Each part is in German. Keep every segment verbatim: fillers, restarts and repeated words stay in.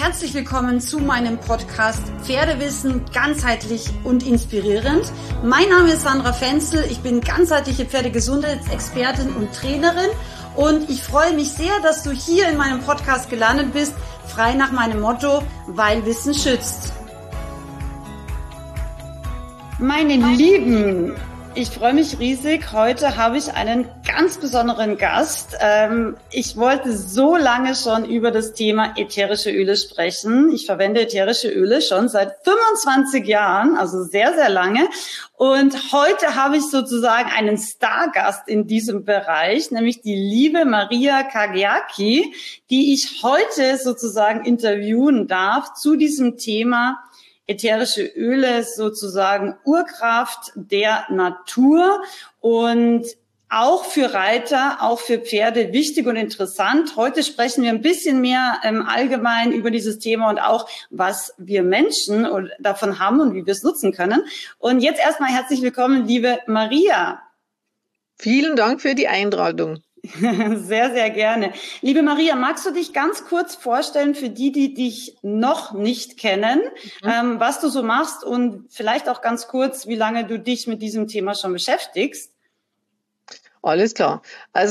Herzlich willkommen zu meinem Podcast Pferdewissen ganzheitlich und inspirierend. Mein Name ist Sandra Fenzel, ich bin ganzheitliche Pferdegesundheitsexpertin und Trainerin und ich freue mich sehr, dass du hier in meinem Podcast gelandet bist, frei nach meinem Motto, weil Wissen schützt. Meine Lieben, ich freue mich riesig. Heute habe ich einen ganz besonderen Gast. Ähm, ich wollte so lange schon über das Thema ätherische Öle sprechen. Ich verwende ätherische Öle schon seit fünfundzwanzig Jahren, also sehr, sehr lange. Und heute habe ich sozusagen einen Stargast in diesem Bereich, nämlich die liebe Maria Kagiaki, die ich heute sozusagen interviewen darf zu diesem Thema ätherische Öle, sozusagen Urkraft der Natur und auch für Reiter, auch für Pferde wichtig und interessant. Heute sprechen wir ein bisschen mehr ähm, allgemein über dieses Thema und auch, was wir Menschen davon haben und wie wir es nutzen können. Und jetzt erstmal herzlich willkommen, liebe Maria. Vielen Dank für die Einladung. Sehr, sehr gerne. Liebe Maria, magst du dich ganz kurz vorstellen für die, die dich noch nicht kennen, mhm. ähm, was du so machst und vielleicht auch ganz kurz, wie lange du dich mit diesem Thema schon beschäftigst? Alles klar.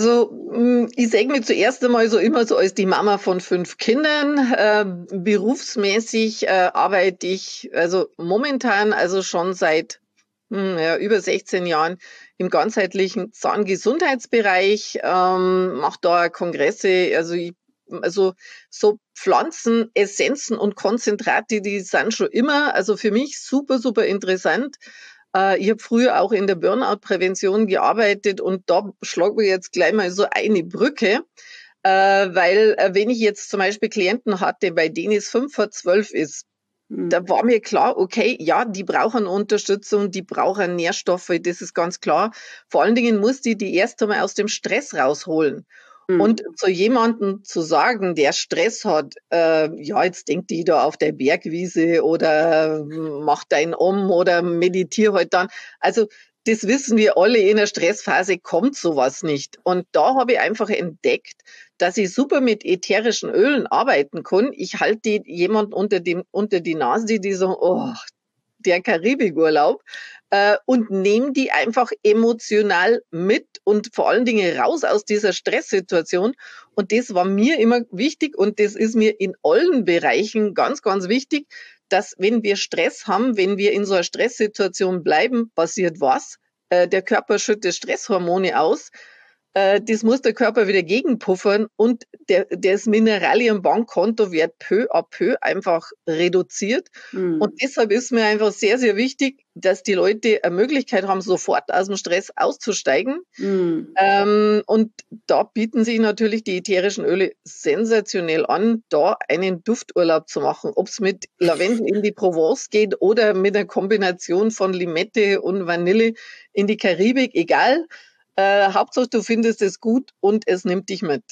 Also ich sehe mich zuerst einmal so immer so als die Mama von fünf Kindern. Äh, berufsmäßig äh, arbeite ich also momentan also schon seit hm, ja, über sechzehn Jahren im ganzheitlichen Zahngesundheitsbereich, ähm, mache da Kongresse, also ich, also so Pflanzen, Essenzen und Konzentrate, die sind schon immer, also für mich super, super interessant. Äh, ich habe früher auch in der Burnout-Prävention gearbeitet und da schlagen wir jetzt gleich mal so eine Brücke, äh, weil äh, wenn ich jetzt zum Beispiel Klienten hatte, bei denen es fünf vor zwölf ist, da war mir klar, okay, ja, die brauchen Unterstützung, die brauchen Nährstoffe, das ist ganz klar. Vor allen Dingen muss die die erst einmal aus dem Stress rausholen. Mhm. Und zu jemandem zu sagen, der Stress hat, äh, ja, jetzt denk die da auf der Bergwiese oder mach dein um oder meditier halt dann. Also das wissen wir alle, in der Stressphase kommt sowas nicht. Und da habe ich einfach entdeckt, dass ich super mit ätherischen Ölen arbeiten kann. Ich halte jemand unter dem unter die Nase, die so, oh, der Karibikurlaub, äh, und nehme die einfach emotional mit und vor allen Dingen raus aus dieser Stresssituation. Und das war mir immer wichtig und das ist mir in allen Bereichen ganz, ganz wichtig, dass wenn wir Stress haben, wenn wir in so einer Stresssituation bleiben, passiert was? Äh, der Körper schüttet Stresshormone aus. Äh, das muss der Körper wieder gegenpuffern und der, das Mineralienbankkonto wird peu à peu einfach reduziert. Mhm. Und deshalb ist mir einfach sehr, sehr wichtig, dass die Leute eine Möglichkeit haben, sofort aus dem Stress auszusteigen. Mhm. Ähm, und da bieten sich natürlich die ätherischen Öle sensationell an, da einen Dufturlaub zu machen. Ob es mit Lavendel in die Provence geht oder mit einer Kombination von Limette und Vanille in die Karibik, egal. Äh, Hauptsache, du findest es gut und es nimmt dich mit.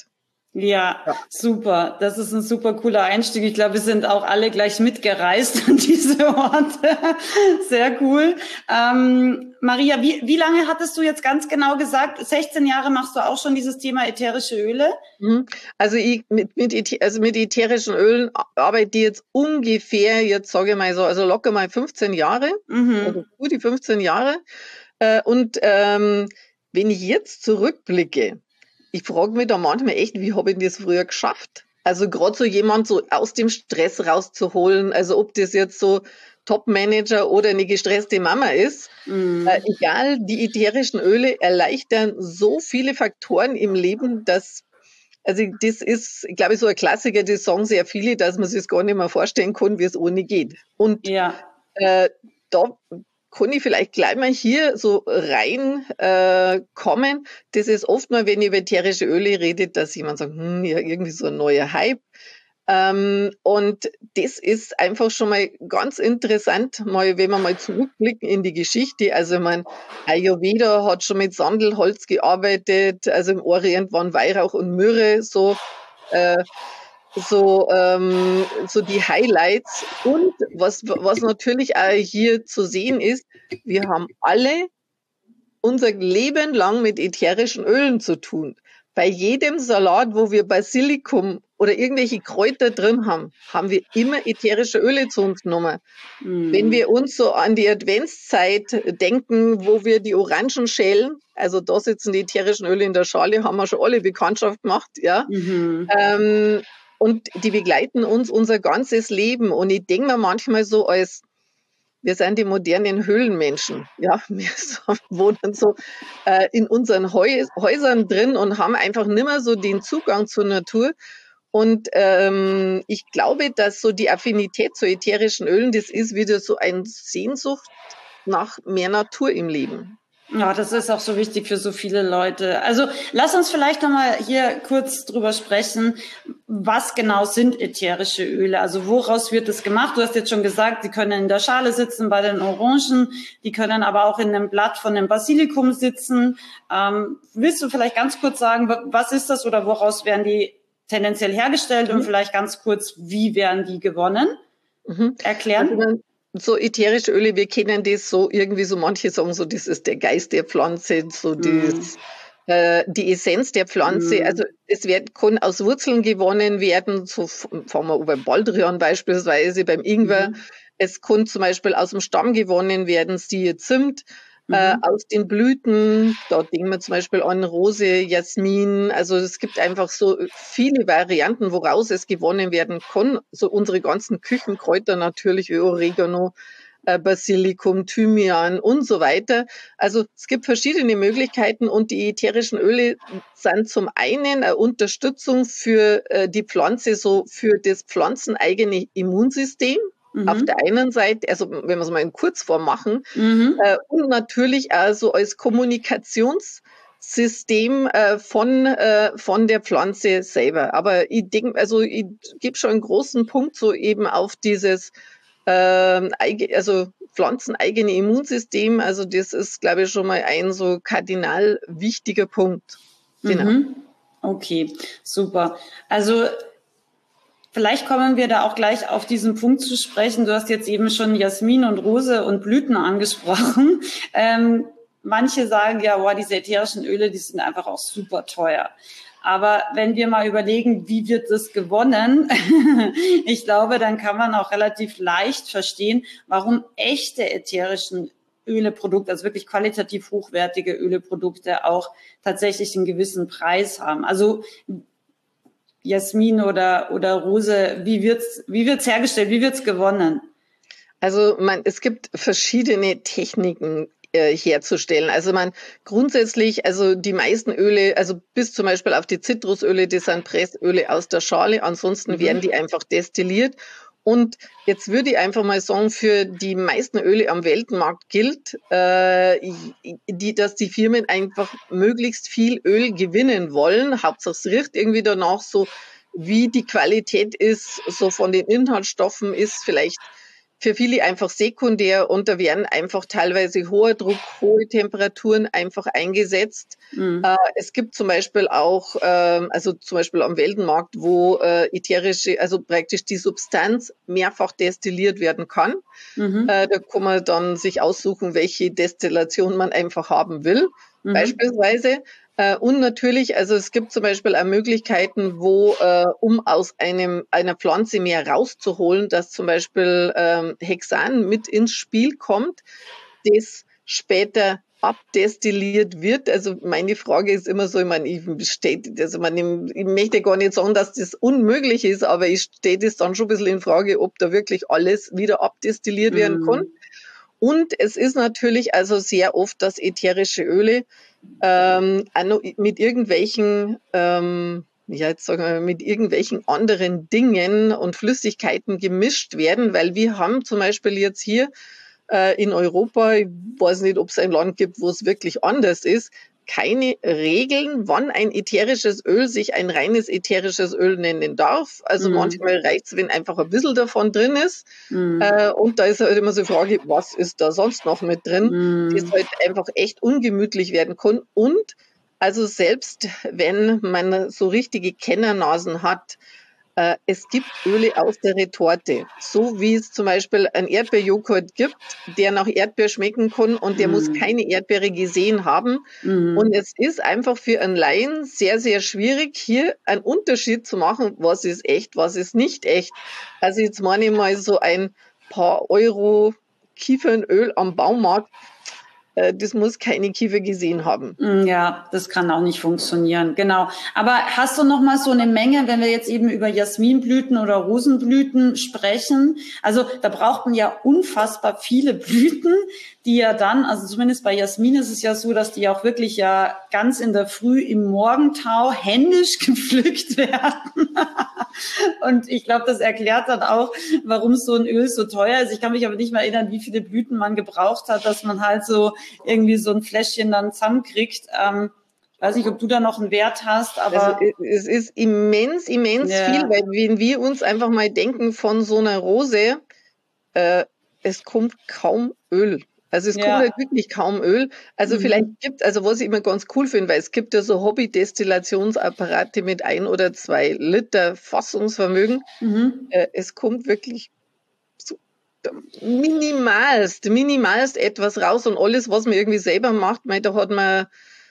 Ja, ja, super. Das ist ein super cooler Einstieg. Ich glaube, wir sind auch alle gleich mitgereist an diese Orte. Sehr cool. Ähm, Maria, wie, wie lange hattest du jetzt ganz genau gesagt? sechzehn Jahre machst du auch schon dieses Thema ätherische Öle? Also ich mit, mit, also mit ätherischen Ölen arbeite ich jetzt ungefähr, jetzt sage ich mal so, also locker mal fünfzehn Jahre. Mhm. Also gute fünfzehn Jahre. Äh, und ähm, wenn ich jetzt zurückblicke, ich frage mich da manchmal echt, wie habe ich das früher geschafft? Also gerade so jemand so aus dem Stress rauszuholen, also ob das jetzt so Top-Manager oder eine gestresste Mama ist, mm. äh, egal, die ätherischen Öle erleichtern so viele Faktoren im Leben, dass, also das ist, glaube ich, so ein Klassiker, das sagen sehr viele, dass man sich das gar nicht mehr vorstellen kann, wie es ohne geht. Und ja. äh, da kann ich vielleicht gleich mal hier so rein äh, kommen. Das ist oft mal, wenn ich über ätherische Öle rede, dass jemand sagt, hm, ja, irgendwie so ein neuer Hype. Ähm, und das ist einfach schon mal ganz interessant, mal, wenn wir mal zurückblicken in die Geschichte. Also man, Ayurveda hat schon mit Sandelholz gearbeitet, also im Orient waren Weihrauch und Myrrhe so äh, so ähm, so die Highlights. Und was was natürlich auch hier zu sehen ist, wir haben alle unser Leben lang mit ätherischen Ölen zu tun. Bei jedem Salat, wo wir Basilikum oder irgendwelche Kräuter drin haben, haben wir immer ätherische Öle zu uns genommen. Mhm. Wenn wir uns so an die Adventszeit denken, wo wir die Orangen schälen, also da sitzen die ätherischen Öle in der Schale, haben wir schon alle Bekanntschaft gemacht, ja. Mhm. Ähm, und die begleiten uns unser ganzes Leben. Und ich denke mir manchmal so als, wir sind die modernen Höhlenmenschen, ja. Wir so, wohnen so äh, in unseren Heu Häusern drin und haben einfach nimmer so den Zugang zur Natur. Und ähm, ich glaube, dass so die Affinität zu ätherischen Ölen, das ist wieder so eine Sehnsucht nach mehr Natur im Leben. Ja, das ist auch so wichtig für so viele Leute. Also lass uns vielleicht nochmal hier kurz drüber sprechen, was genau sind ätherische Öle? Also woraus wird es gemacht? Du hast jetzt schon gesagt, die können in der Schale sitzen bei den Orangen, die können aber auch in einem Blatt von dem Basilikum sitzen. Ähm, willst du vielleicht ganz kurz sagen, was ist das oder woraus werden die tendenziell hergestellt, mhm. und vielleicht ganz kurz, wie werden die gewonnen? Mhm. Erklären? Also so ätherische Öle, wir kennen das so irgendwie so, manche sagen so, das ist der Geist der Pflanze, so mm. das, äh, die Essenz der Pflanze. Mm. Also es wird, kann aus Wurzeln gewonnen werden, so fangen wir beim Baldrian beispielsweise, beim Ingwer. Mm. Es kann zum Beispiel aus dem Stamm gewonnen werden, siehe Zimt. Mhm. Äh, aus den Blüten, da denken wir zum Beispiel an Rose, Jasmin, also es gibt einfach so viele Varianten, woraus es gewonnen werden kann. So unsere ganzen Küchenkräuter natürlich, Oregano, äh, Basilikum, Thymian und so weiter. Also es gibt verschiedene Möglichkeiten und die ätherischen Öle sind zum einen eine Unterstützung für äh, die Pflanze, so für das pflanzeneigene Immunsystem. Mhm. Auf der einen Seite, also wenn wir es mal in Kurzform machen, mhm. äh, und natürlich also als Kommunikationssystem äh, von, äh, von der Pflanze selber. Aber ich denke, also ich gebe schon einen großen Punkt so eben auf dieses äh, also pflanzeneigene Immunsystem. Also das ist, glaube ich, schon mal ein so kardinal wichtiger Punkt. Genau. Mhm. Okay, super. Also vielleicht kommen wir da auch gleich auf diesen Punkt zu sprechen. Du hast jetzt eben schon Jasmin und Rose und Blüten angesprochen. Ähm, manche sagen ja, boah, diese ätherischen Öle, die sind einfach auch super teuer. Aber wenn wir mal überlegen, wie wird das gewonnen, ich glaube, dann kann man auch relativ leicht verstehen, warum echte ätherischen Öleprodukte, also wirklich qualitativ hochwertige Öleprodukte auch tatsächlich einen gewissen Preis haben. Also Jasmin oder, oder Rose, wie wird's, wie wird's hergestellt, wie wird's gewonnen? Also man, es gibt verschiedene Techniken äh, herzustellen. Also man grundsätzlich, also die meisten Öle, also bis zum Beispiel auf die Zitrusöle, das sind Pressöle aus der Schale, ansonsten mhm. werden die einfach destilliert. Und jetzt würde ich einfach mal sagen, für die meisten Öle am Weltmarkt gilt, äh, die, dass die Firmen einfach möglichst viel Öl gewinnen wollen. Hauptsache es riecht irgendwie danach so, wie die Qualität ist, so von den Inhaltsstoffen ist vielleicht für viele einfach sekundär und da werden einfach teilweise hoher Druck, hohe Temperaturen einfach eingesetzt. Mhm. Äh, es gibt zum Beispiel auch, äh, also zum Beispiel am Weltmarkt, wo äh, ätherische, also praktisch die Substanz mehrfach destilliert werden kann. Mhm. Äh, da kann man dann sich aussuchen, welche Destillation man einfach haben will. Mhm. Beispielsweise. Und natürlich, also es gibt zum Beispiel auch Möglichkeiten, wo, äh, um aus einem einer Pflanze mehr rauszuholen, dass zum Beispiel ähm, Hexan mit ins Spiel kommt, das später abdestilliert wird. Also meine Frage ist immer so, ich meine, ich bestätige, also man, ich möchte gar nicht sagen, dass das unmöglich ist, aber ich stehe das dann schon ein bisschen in Frage, ob da wirklich alles wieder abdestilliert mhm. werden kann. Und es ist natürlich also sehr oft, dass ätherische Öle ähm, mit irgendwelchen, ähm, ja, jetzt sagen wir, mit irgendwelchen anderen Dingen und Flüssigkeiten gemischt werden, weil wir haben zum Beispiel jetzt hier äh, in Europa, ich weiß nicht, ob es ein Land gibt, wo es wirklich anders ist, keine Regeln, wann ein ätherisches Öl sich ein reines ätherisches Öl nennen darf. Also mm. manchmal reicht es, wenn einfach ein bisschen davon drin ist. Mm. Äh, und da ist halt immer so die Frage, was ist da sonst noch mit drin? Mm. Das halt einfach echt ungemütlich werden kann. Und also selbst wenn man so richtige Kennernasen hat, Äh, es gibt Öle aus der Retorte, so wie es zum Beispiel einen Erdbeerjoghurt gibt, der nach Erdbeer schmecken kann und der muss Mm. keine Erdbeere gesehen haben. Und Mm. es ist einfach für einen Laien sehr, sehr schwierig, hier einen Unterschied zu machen, was ist echt, was ist nicht echt. Also jetzt meine ich mal so ein paar Euro Kiefernöl am Baumarkt, äh, das muss keine Kiefer gesehen haben. Ja, das kann auch nicht funktionieren, genau. Aber hast du noch mal so eine Menge, wenn wir jetzt eben über Jasminblüten oder Rosenblüten sprechen? Also da braucht man ja unfassbar viele Blüten, die ja dann, also zumindest bei Jasmin ist es ja so, dass die auch wirklich ja ganz in der Früh im Morgentau händisch gepflückt werden. Und ich glaube, das erklärt dann auch, warum so ein Öl so teuer ist. Ich kann mich aber nicht mehr erinnern, wie viele Blüten man gebraucht hat, dass man halt so irgendwie so ein Fläschchen dann zusammenkriegt. Ähm, weiß nicht, ob du da noch einen Wert hast, aber... Also es ist immens, immens Ja. viel, weil wenn wir uns einfach mal denken von so einer Rose, äh, es kommt kaum Öl. Also es Ja. kommt halt wirklich kaum Öl. Also Mhm. vielleicht gibt, also was ich immer ganz cool finde, weil es gibt ja so Hobby-Destillationsapparate mit ein oder zwei Liter Fassungsvermögen. Mhm. Äh, es kommt wirklich so minimalst, minimalst etwas raus und alles, was man irgendwie selber macht, mei, da hat man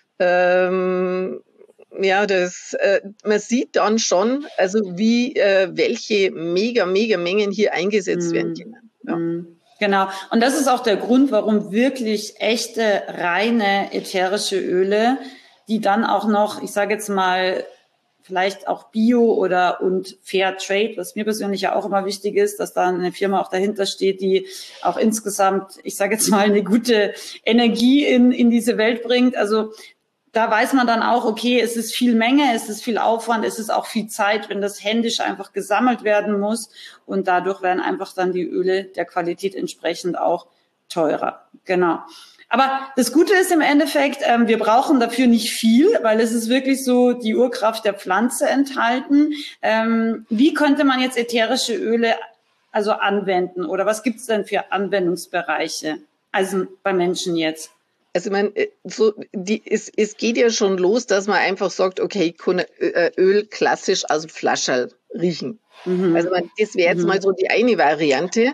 ähm, ja, das, äh, man sieht dann schon, also wie, äh, welche mega, mega Mengen hier eingesetzt werden können. Ja. Mm. Genau. Und das ist auch der Grund, warum wirklich echte, reine ätherische Öle, die dann auch noch, ich sage jetzt mal, vielleicht auch Bio oder und Fair Trade, was mir persönlich ja auch immer wichtig ist, dass da eine Firma auch dahinter steht, die auch insgesamt, ich sage jetzt mal, eine gute Energie in, in diese Welt bringt. Also da weiß man dann auch, okay, es ist viel Menge, es ist viel Aufwand, es ist auch viel Zeit, wenn das händisch einfach gesammelt werden muss. Und dadurch werden einfach dann die Öle der Qualität entsprechend auch teurer. Genau. Aber das Gute ist im Endeffekt, ähm, wir brauchen dafür nicht viel, weil es ist wirklich so die Urkraft der Pflanze enthalten. Ähm, wie könnte man jetzt ätherische Öle also anwenden? Oder was gibt es denn für Anwendungsbereiche? Also bei Menschen jetzt. Also ich meine, so die, es, es geht ja schon los, dass man einfach sagt, okay, ich kann Öl klassisch aus dem Flascherl riechen. Mhm. Also man, das wäre jetzt Mhm. mal so die eine Variante.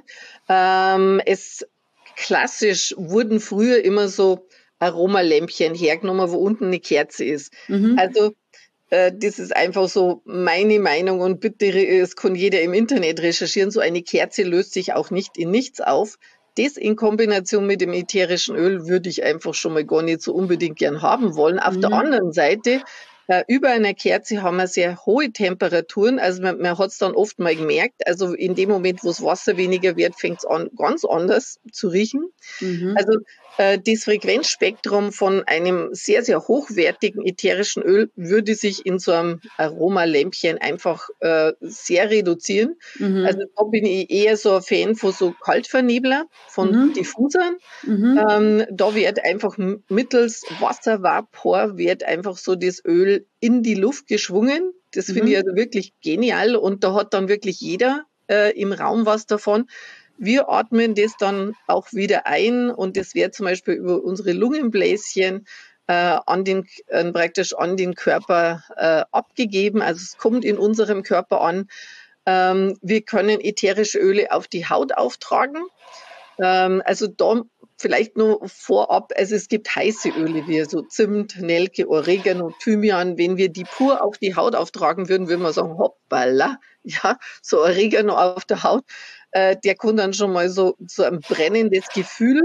Ähm, es klassisch wurden früher immer so Aromalämpchen hergenommen, wo unten eine Kerze ist. Mhm. Also äh, das ist einfach so meine Meinung und bitte, es kann jeder im Internet recherchieren, so eine Kerze löst sich auch nicht in nichts auf. Das in Kombination mit dem ätherischen Öl würde ich einfach schon mal gar nicht so unbedingt gern haben wollen. Auf Mhm. der anderen Seite, äh, über einer Kerze haben wir sehr hohe Temperaturen. Also man, man hat es dann oft mal gemerkt, also in dem Moment, wo das Wasser weniger wird, fängt es an, ganz anders zu riechen. Mhm. Also äh, das Frequenzspektrum von einem sehr, sehr hochwertigen ätherischen Öl würde sich in so einem Aromalämpchen einfach äh, sehr reduzieren. Mhm. Also da bin ich eher so ein Fan von so Kaltvernebler, von Mhm. Diffusern. Mhm. Ähm, da wird einfach mittels Wasservapor wird einfach so das Öl in die Luft geschwungen. Das finde ich Mhm. also wirklich genial und da hat dann wirklich jeder äh, im Raum was davon. Wir atmen das dann auch wieder ein und das wird zum Beispiel über unsere Lungenbläschen äh, an den, äh, praktisch an den Körper äh, abgegeben. Also es kommt in unserem Körper an. Ähm, wir können ätherische Öle auf die Haut auftragen. Ähm, also da vielleicht nur vorab, also es gibt heiße Öle wie so Zimt, Nelke, Oregano, Thymian. Wenn wir die pur auf die Haut auftragen würden, würden wir sagen, hoppala, ja, so Oregano auf der Haut. Äh, der kann dann schon mal so, so ein brennendes Gefühl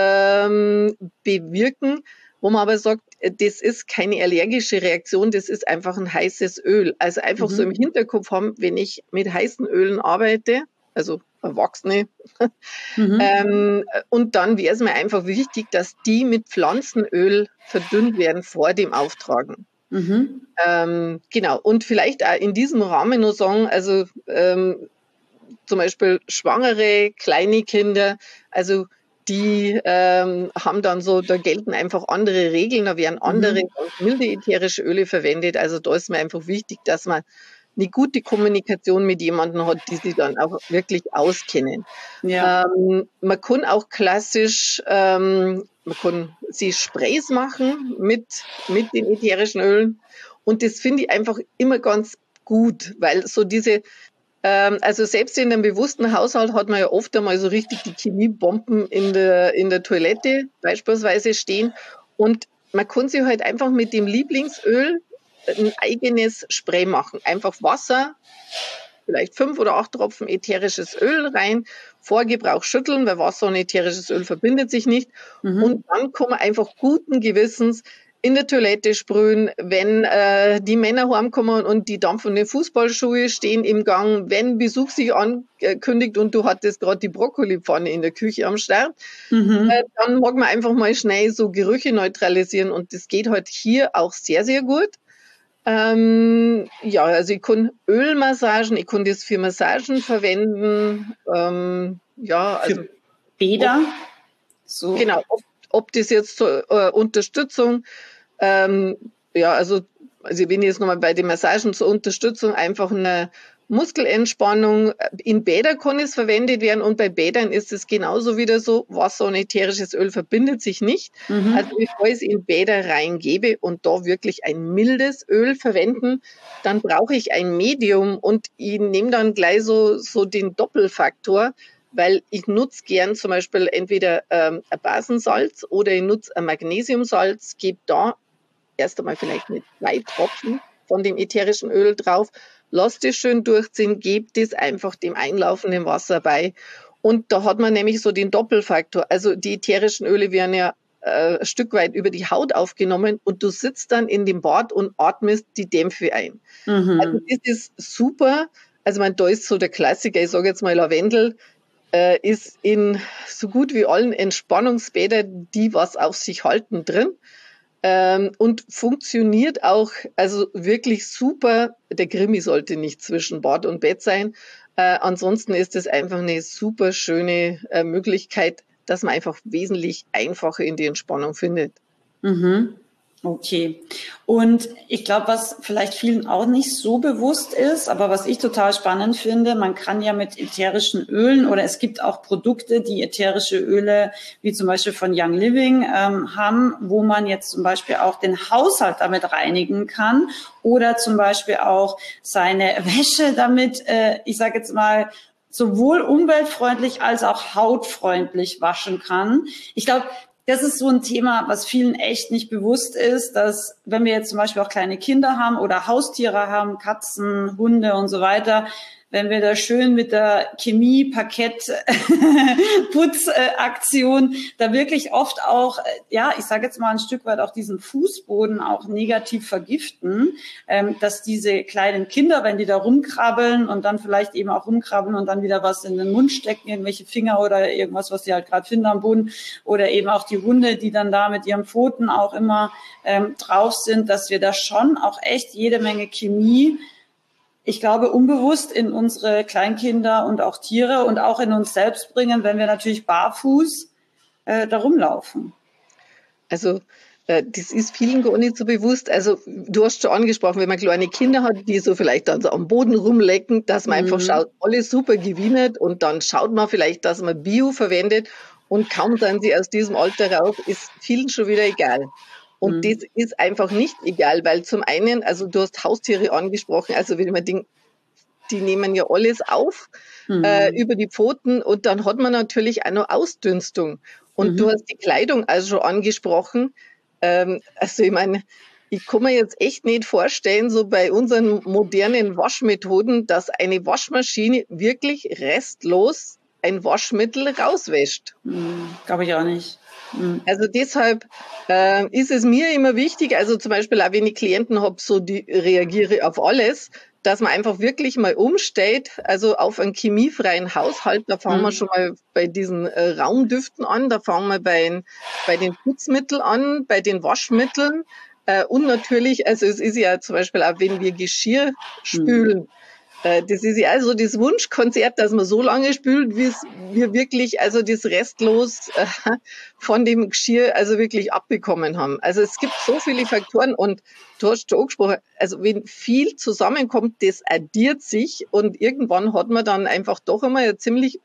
ähm, bewirken, wo man aber sagt, das ist keine allergische Reaktion, das ist einfach ein heißes Öl. Also einfach Mhm. so im Hinterkopf haben, wenn ich mit heißen Ölen arbeite, also Erwachsene, Mhm. ähm, und dann wäre es mir einfach wichtig, dass die mit Pflanzenöl verdünnt werden vor dem Auftragen. Mhm. Ähm, genau. Und vielleicht auch in diesem Rahmen nur sagen, also ähm, zum Beispiel schwangere, kleine Kinder, also die ähm, haben dann so, da gelten einfach andere Regeln, da werden andere Mhm. ganz milde ätherische Öle verwendet. Also da ist mir einfach wichtig, dass man eine gute Kommunikation mit jemandem hat, die sich dann auch wirklich auskennen. Ja. Ähm, man kann auch klassisch, ähm, man kann sie Sprays machen mit, mit den ätherischen Ölen. Und das finde ich einfach immer ganz gut, weil so diese, ähm, also selbst in einem bewussten Haushalt hat man ja oft einmal so richtig die Chemiebomben in der, in der Toilette beispielsweise stehen und man kann sich halt einfach mit dem Lieblingsöl ein eigenes Spray machen. Einfach Wasser, vielleicht fünf oder acht Tropfen ätherisches Öl rein, vor Gebrauch schütteln, weil Wasser und ätherisches Öl verbindet sich nicht. Mhm. Und dann kann man einfach guten Gewissens in der Toilette sprühen, wenn äh, die Männer heimkommen und die dampfenden Fußballschuhe stehen im Gang, wenn Besuch sich ankündigt und du hattest gerade die Brokkolipfanne in der Küche am Start, mhm. äh, dann mag man einfach mal schnell so Gerüche neutralisieren und das geht halt hier auch sehr, sehr gut. Ähm, ja, also ich kann Ölmassagen, ich kann das für Massagen verwenden. Ähm, ja, also für Bäder. Ob, so. Genau, ob, ob das jetzt zur äh, Unterstützung, ähm, ja, also, also wenn ich jetzt nochmal bei den Massagen zur Unterstützung einfach eine Muskelentspannung, in Bädern kann es verwendet werden und bei Bädern ist es genauso wieder so, Wasser und ätherisches Öl verbindet sich nicht. Mhm. Also bevor ich es in Bäder reingebe und da wirklich ein mildes Öl verwenden, dann brauche ich ein Medium und ich nehme dann gleich so, so den Doppelfaktor, weil ich nutze gern zum Beispiel entweder ähm, ein Basensalz oder ich nutze ein Magnesiumsalz, gebe da erst einmal vielleicht mit zwei Tropfen von dem ätherischen Öl drauf, lass das schön durchziehen, gebt das einfach dem einlaufenden Wasser bei. Und da hat man nämlich so den Doppelfaktor. Also die ätherischen Öle werden ja äh, ein Stück weit über die Haut aufgenommen und du sitzt dann in dem Bad und atmest die Dämpfe ein. Mhm. Also das ist super. Also man, da ist so der Klassiker, ich sage jetzt mal Lavendel, äh, ist in so gut wie allen Entspannungsbädern, die was auf sich halten, drin. Ähm, und funktioniert auch, also wirklich super. Der Krimi sollte nicht zwischen Bad und Bett sein. Äh, ansonsten ist es einfach eine super schöne äh, Möglichkeit, dass man einfach wesentlich einfacher in die Entspannung findet. Mhm. Okay. Und ich glaube, was vielleicht vielen auch nicht so bewusst ist, aber was ich total spannend finde, man kann ja mit ätherischen Ölen oder es gibt auch Produkte, die ätherische Öle, wie zum Beispiel von Young Living, ähm, haben, wo man jetzt zum Beispiel auch den Haushalt damit reinigen kann oder zum Beispiel auch seine Wäsche damit, äh, ich sage jetzt mal, sowohl umweltfreundlich als auch hautfreundlich waschen kann. Ich glaube, das ist so ein Thema, was vielen echt nicht bewusst ist, dass wenn wir jetzt zum Beispiel auch kleine Kinder haben oder Haustiere haben, Katzen, Hunde und so weiter, wenn wir da schön mit der Chemie-Parkett-Putzaktion da wirklich oft auch, ja, ich sage jetzt mal ein Stück weit auch diesen Fußboden auch negativ vergiften, dass diese kleinen Kinder, wenn die da rumkrabbeln und dann vielleicht eben auch rumkrabbeln und dann wieder was in den Mund stecken, irgendwelche Finger oder irgendwas, was sie halt gerade finden am Boden, oder eben auch die Hunde, die dann da mit ihren Pfoten auch immer ähm, drauf sind, dass wir da schon auch echt jede Menge Chemie, ich glaube, unbewusst in unsere Kleinkinder und auch Tiere und auch in uns selbst bringen, wenn wir natürlich barfuß äh, da rumlaufen. Also äh, das ist vielen gar nicht so bewusst. Also du hast schon angesprochen, wenn man kleine Kinder hat, die so vielleicht dann so am Boden rumlecken, dass man mhm. einfach schaut, alles super gewinnert und dann schaut man vielleicht, dass man Bio verwendet und kaum sind sie aus diesem Alter raus, ist vielen schon wieder egal. Und mhm. das ist einfach nicht egal, weil zum einen, also du hast Haustiere angesprochen, also wenn man denkt, die nehmen ja alles auf mhm. äh, über die Pfoten und dann hat man natürlich auch noch Ausdünstung. Und mhm. du hast die Kleidung also schon angesprochen. Ähm, also ich meine, ich kann mir jetzt echt nicht vorstellen, so bei unseren modernen Waschmethoden, dass eine Waschmaschine wirklich restlos ein Waschmittel rauswäscht. Mhm. Glaube ich auch nicht. Also deshalb äh, ist es mir immer wichtig, also zum Beispiel auch wenn ich Klienten habe, so die reagiere auf alles, dass man einfach wirklich mal umstellt, also auf einen chemiefreien Haushalt. Da fangen mhm. wir schon mal bei diesen äh, Raumdüften an, da fangen wir bei, bei den Putzmitteln an, bei den Waschmitteln äh, und natürlich, also es ist ja zum Beispiel auch, wenn wir Geschirr spülen, mhm. Das ist ja also das Wunschkonzert, dass man so lange spült, bis wir wirklich also das restlos äh, von dem Geschirr also wirklich abbekommen haben. Also es gibt so viele Faktoren und du hast schon angesprochen, also wenn viel zusammenkommt, das addiert sich und irgendwann hat man dann einfach doch einmal ein ziemlich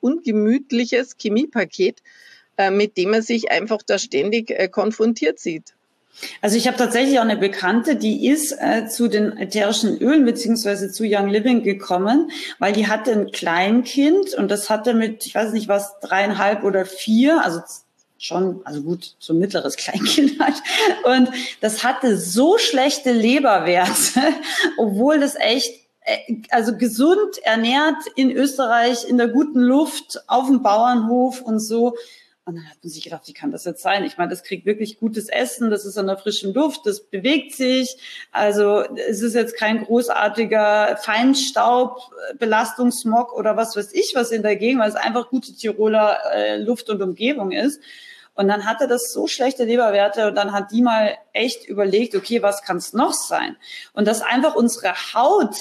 ungemütliches Chemiepaket, äh, mit dem man sich einfach da ständig äh, konfrontiert sieht. Also ich habe tatsächlich auch eine Bekannte, die ist äh, zu den ätherischen Ölen beziehungsweise zu Young Living gekommen, weil die hatte ein Kleinkind und das hatte mit, ich weiß nicht was, dreieinhalb oder vier, also schon, also gut, so ein mittleres Kleinkind halt. Und das hatte so schlechte Leberwerte, obwohl das echt, also gesund ernährt in Österreich, in der guten Luft, auf dem Bauernhof und so. Und dann hat man sich gedacht, wie kann das jetzt sein? Ich meine, das kriegt wirklich gutes Essen, das ist an der frischen Luft, das bewegt sich. Also es ist jetzt kein großartiger Feinstaub, Belastung, Smog oder was weiß ich was in der Gegend, weil es einfach gute Tiroler äh, Luft und Umgebung ist. Und dann hatte das so schlechte Leberwerte und dann hat die mal echt überlegt, okay, was kann es noch sein? Und dass einfach unsere Haut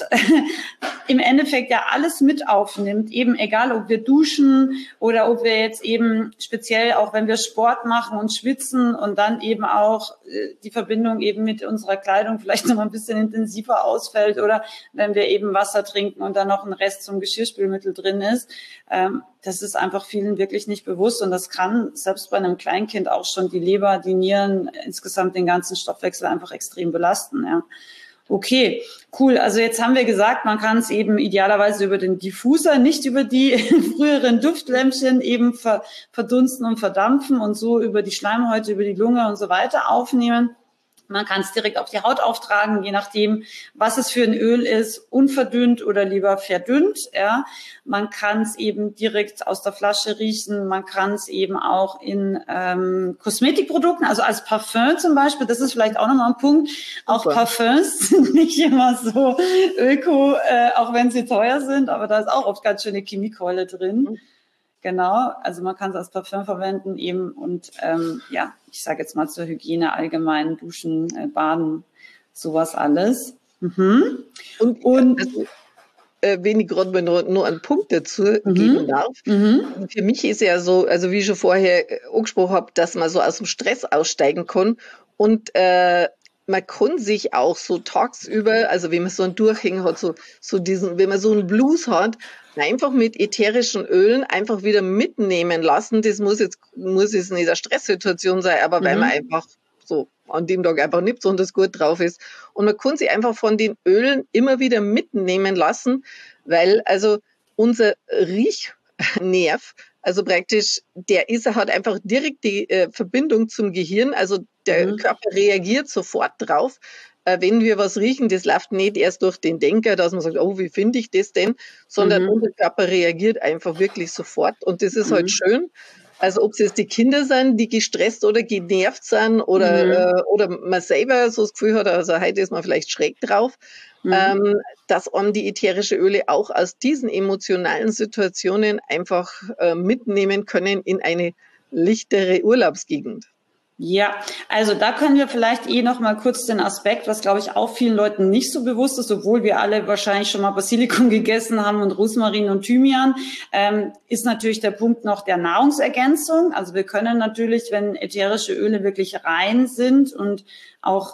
im Endeffekt ja alles mit aufnimmt, eben egal, ob wir duschen oder ob wir jetzt eben speziell auch, wenn wir Sport machen und schwitzen und dann eben auch äh, die Verbindung eben mit unserer Kleidung vielleicht noch mal ein bisschen intensiver ausfällt oder wenn wir eben Wasser trinken und dann noch ein Rest zum Geschirrspülmittel drin ist. Ähm, das ist einfach vielen wirklich nicht bewusst und das kann selbst bei einem Kleinkind auch schon die Leber, die Nieren, insgesamt den ganzen Stoffwechsel einfach extrem belasten, ja. Okay, cool. Also jetzt haben wir gesagt, man kann es eben idealerweise über den Diffuser, nicht über die früheren Duftlämpchen eben ver, verdunsten und verdampfen und so über die Schleimhäute, über die Lunge und so weiter aufnehmen. Man kann es direkt auf die Haut auftragen, je nachdem, was es für ein Öl ist, unverdünnt oder lieber verdünnt. Ja. Man kann es eben direkt aus der Flasche riechen. Man kann es eben auch in ähm, Kosmetikprodukten, also als Parfüm zum Beispiel. Das ist vielleicht auch nochmal ein Punkt. Auch Super. Parfüms sind nicht immer so öko, äh, auch wenn sie teuer sind, aber da ist auch oft ganz schöne Chemiekeule drin. Mhm. Genau, also man kann es als Parfüm verwenden eben und ähm, ja, ich sage jetzt mal zur Hygiene allgemein, Duschen, äh, Baden, sowas alles. Mhm. Und, und also, äh, wenn ich gerade nur, nur einen Punkt dazu mhm. geben darf, mhm. für mich ist ja so, also wie ich schon vorher angesprochen habe, dass man so aus dem Stress aussteigen kann und äh, man kann sich auch so tagsüber, also wenn man so einen Durchhänger hat, so, so diesen, wenn man so einen Blues hat, einfach mit ätherischen Ölen einfach wieder mitnehmen lassen. Das muss jetzt, muss jetzt nicht eine Stresssituation sein, aber mhm. weil man einfach so an dem Tag einfach nicht besonders gut drauf ist. Und man kann sich einfach von den Ölen immer wieder mitnehmen lassen, weil also unser Riechnerv, also praktisch, der ist, hat einfach direkt die äh, Verbindung zum Gehirn, also der mhm. Körper reagiert sofort drauf. Wenn wir was riechen, das läuft nicht erst durch den Denker, dass man sagt, oh, wie finde ich das denn, sondern mhm. unser Körper reagiert einfach wirklich sofort und das ist mhm. halt schön. Also ob es jetzt die Kinder sind, die gestresst oder genervt sind oder, mhm. äh, oder man selber so das Gefühl hat, also heute ist man vielleicht schräg drauf, mhm. ähm, dass man die ätherische Öle auch aus diesen emotionalen Situationen einfach äh, mitnehmen können in eine lichtere Urlaubsgegend. Ja, also da können wir vielleicht eh noch mal kurz den Aspekt, was glaube ich auch vielen Leuten nicht so bewusst ist, obwohl wir alle wahrscheinlich schon mal Basilikum gegessen haben und Rosmarin und Thymian, ähm, ist natürlich der Punkt noch der Nahrungsergänzung. Also wir können natürlich, wenn ätherische Öle wirklich rein sind und auch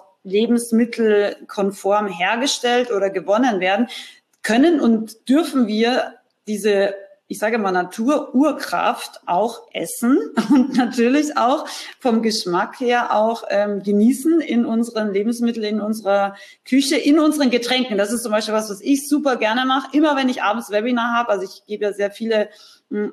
lebensmittelkonform hergestellt oder gewonnen werden, können und dürfen wir diese, ich sage mal, Natur-Urkraft auch essen und natürlich auch vom Geschmack her auch ähm, genießen in unseren Lebensmitteln, in unserer Küche, in unseren Getränken. Das ist zum Beispiel was, was ich super gerne mache, immer wenn ich abends Webinar habe. Also ich gebe ja sehr viele ähm,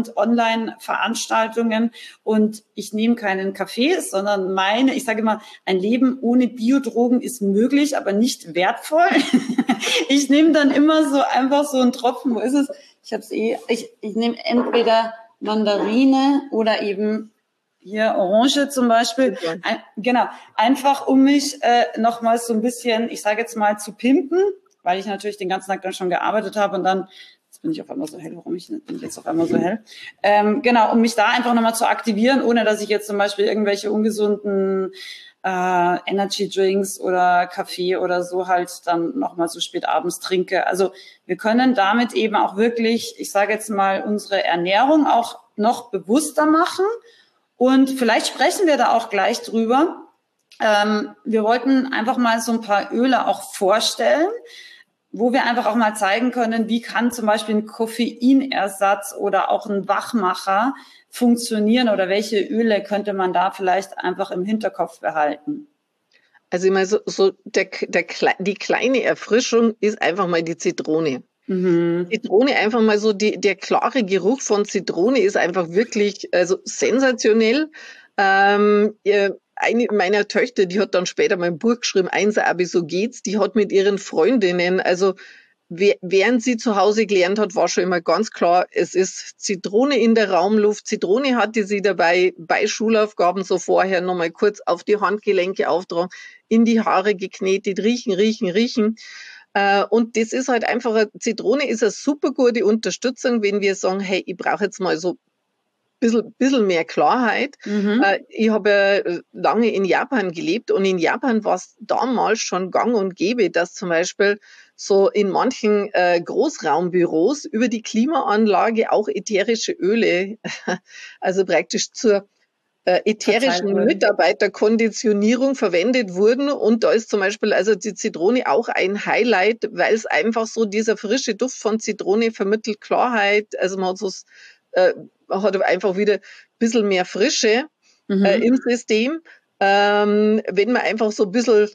Abend-Online-Veranstaltungen und ich nehme keinen Kaffee, sondern meine, ich sage immer, ein Leben ohne Biodrogen ist möglich, aber nicht wertvoll. Ich nehme dann immer so einfach so einen Tropfen, wo ist es? Ich habe es eh, ich, ich nehme entweder Mandarine oder eben hier Orange zum Beispiel. Ein, genau, einfach um mich äh, nochmals so ein bisschen, ich sage jetzt mal, zu pimpen, weil ich natürlich den ganzen Tag dann schon gearbeitet habe und dann, jetzt bin ich auf einmal so hell, warum ich, bin ich jetzt auf einmal so hell? Ähm, genau, um mich da einfach nochmal zu aktivieren, ohne dass ich jetzt zum Beispiel irgendwelche ungesunden Uh, Energy Drinks oder Kaffee oder so halt dann nochmal so spät abends trinke. Also wir können damit eben auch wirklich, ich sage jetzt mal, unsere Ernährung auch noch bewusster machen und vielleicht sprechen wir da auch gleich drüber. Ähm, wir wollten einfach mal so ein paar Öle auch vorstellen, wo wir einfach auch mal zeigen können, wie kann zum Beispiel ein Koffeinersatz oder auch ein Wachmacher funktionieren oder welche Öle könnte man da vielleicht einfach im Hinterkopf behalten? Also ich meine, so, so der, der, die kleine Erfrischung ist einfach mal die Zitrone. Mhm. Zitrone einfach mal so, die, der klare Geruch von Zitrone ist einfach wirklich also sensationell. Ähm, eine meiner Töchter, die hat dann später mein Buch geschrieben, Einser-Abi, so geht's, die hat mit ihren Freundinnen, also während sie zu Hause gelernt hat, war schon immer ganz klar, es ist Zitrone in der Raumluft. Zitrone hatte sie dabei bei Schulaufgaben so vorher nochmal kurz auf die Handgelenke auftragen, in die Haare geknetet, riechen, riechen, riechen. Und das ist halt einfach, Zitrone ist eine super gute Unterstützung, wenn wir sagen, hey, ich brauche jetzt mal so bisschen, bisschen mehr Klarheit. Mhm. Äh, ich habe ja lange in Japan gelebt und in Japan war es damals schon gang und gäbe, dass zum Beispiel so in manchen äh, Großraumbüros über die Klimaanlage auch ätherische Öle, also praktisch zur äh, ätherischen Mitarbeiterkonditionierung verwendet wurden. Und da ist zum Beispiel also die Zitrone auch ein Highlight, weil es einfach so dieser frische Duft von Zitrone vermittelt Klarheit. Also man hat so äh, hat einfach wieder ein bisschen mehr Frische Mhm. äh, im System. Ähm, wenn man einfach so ein bisschen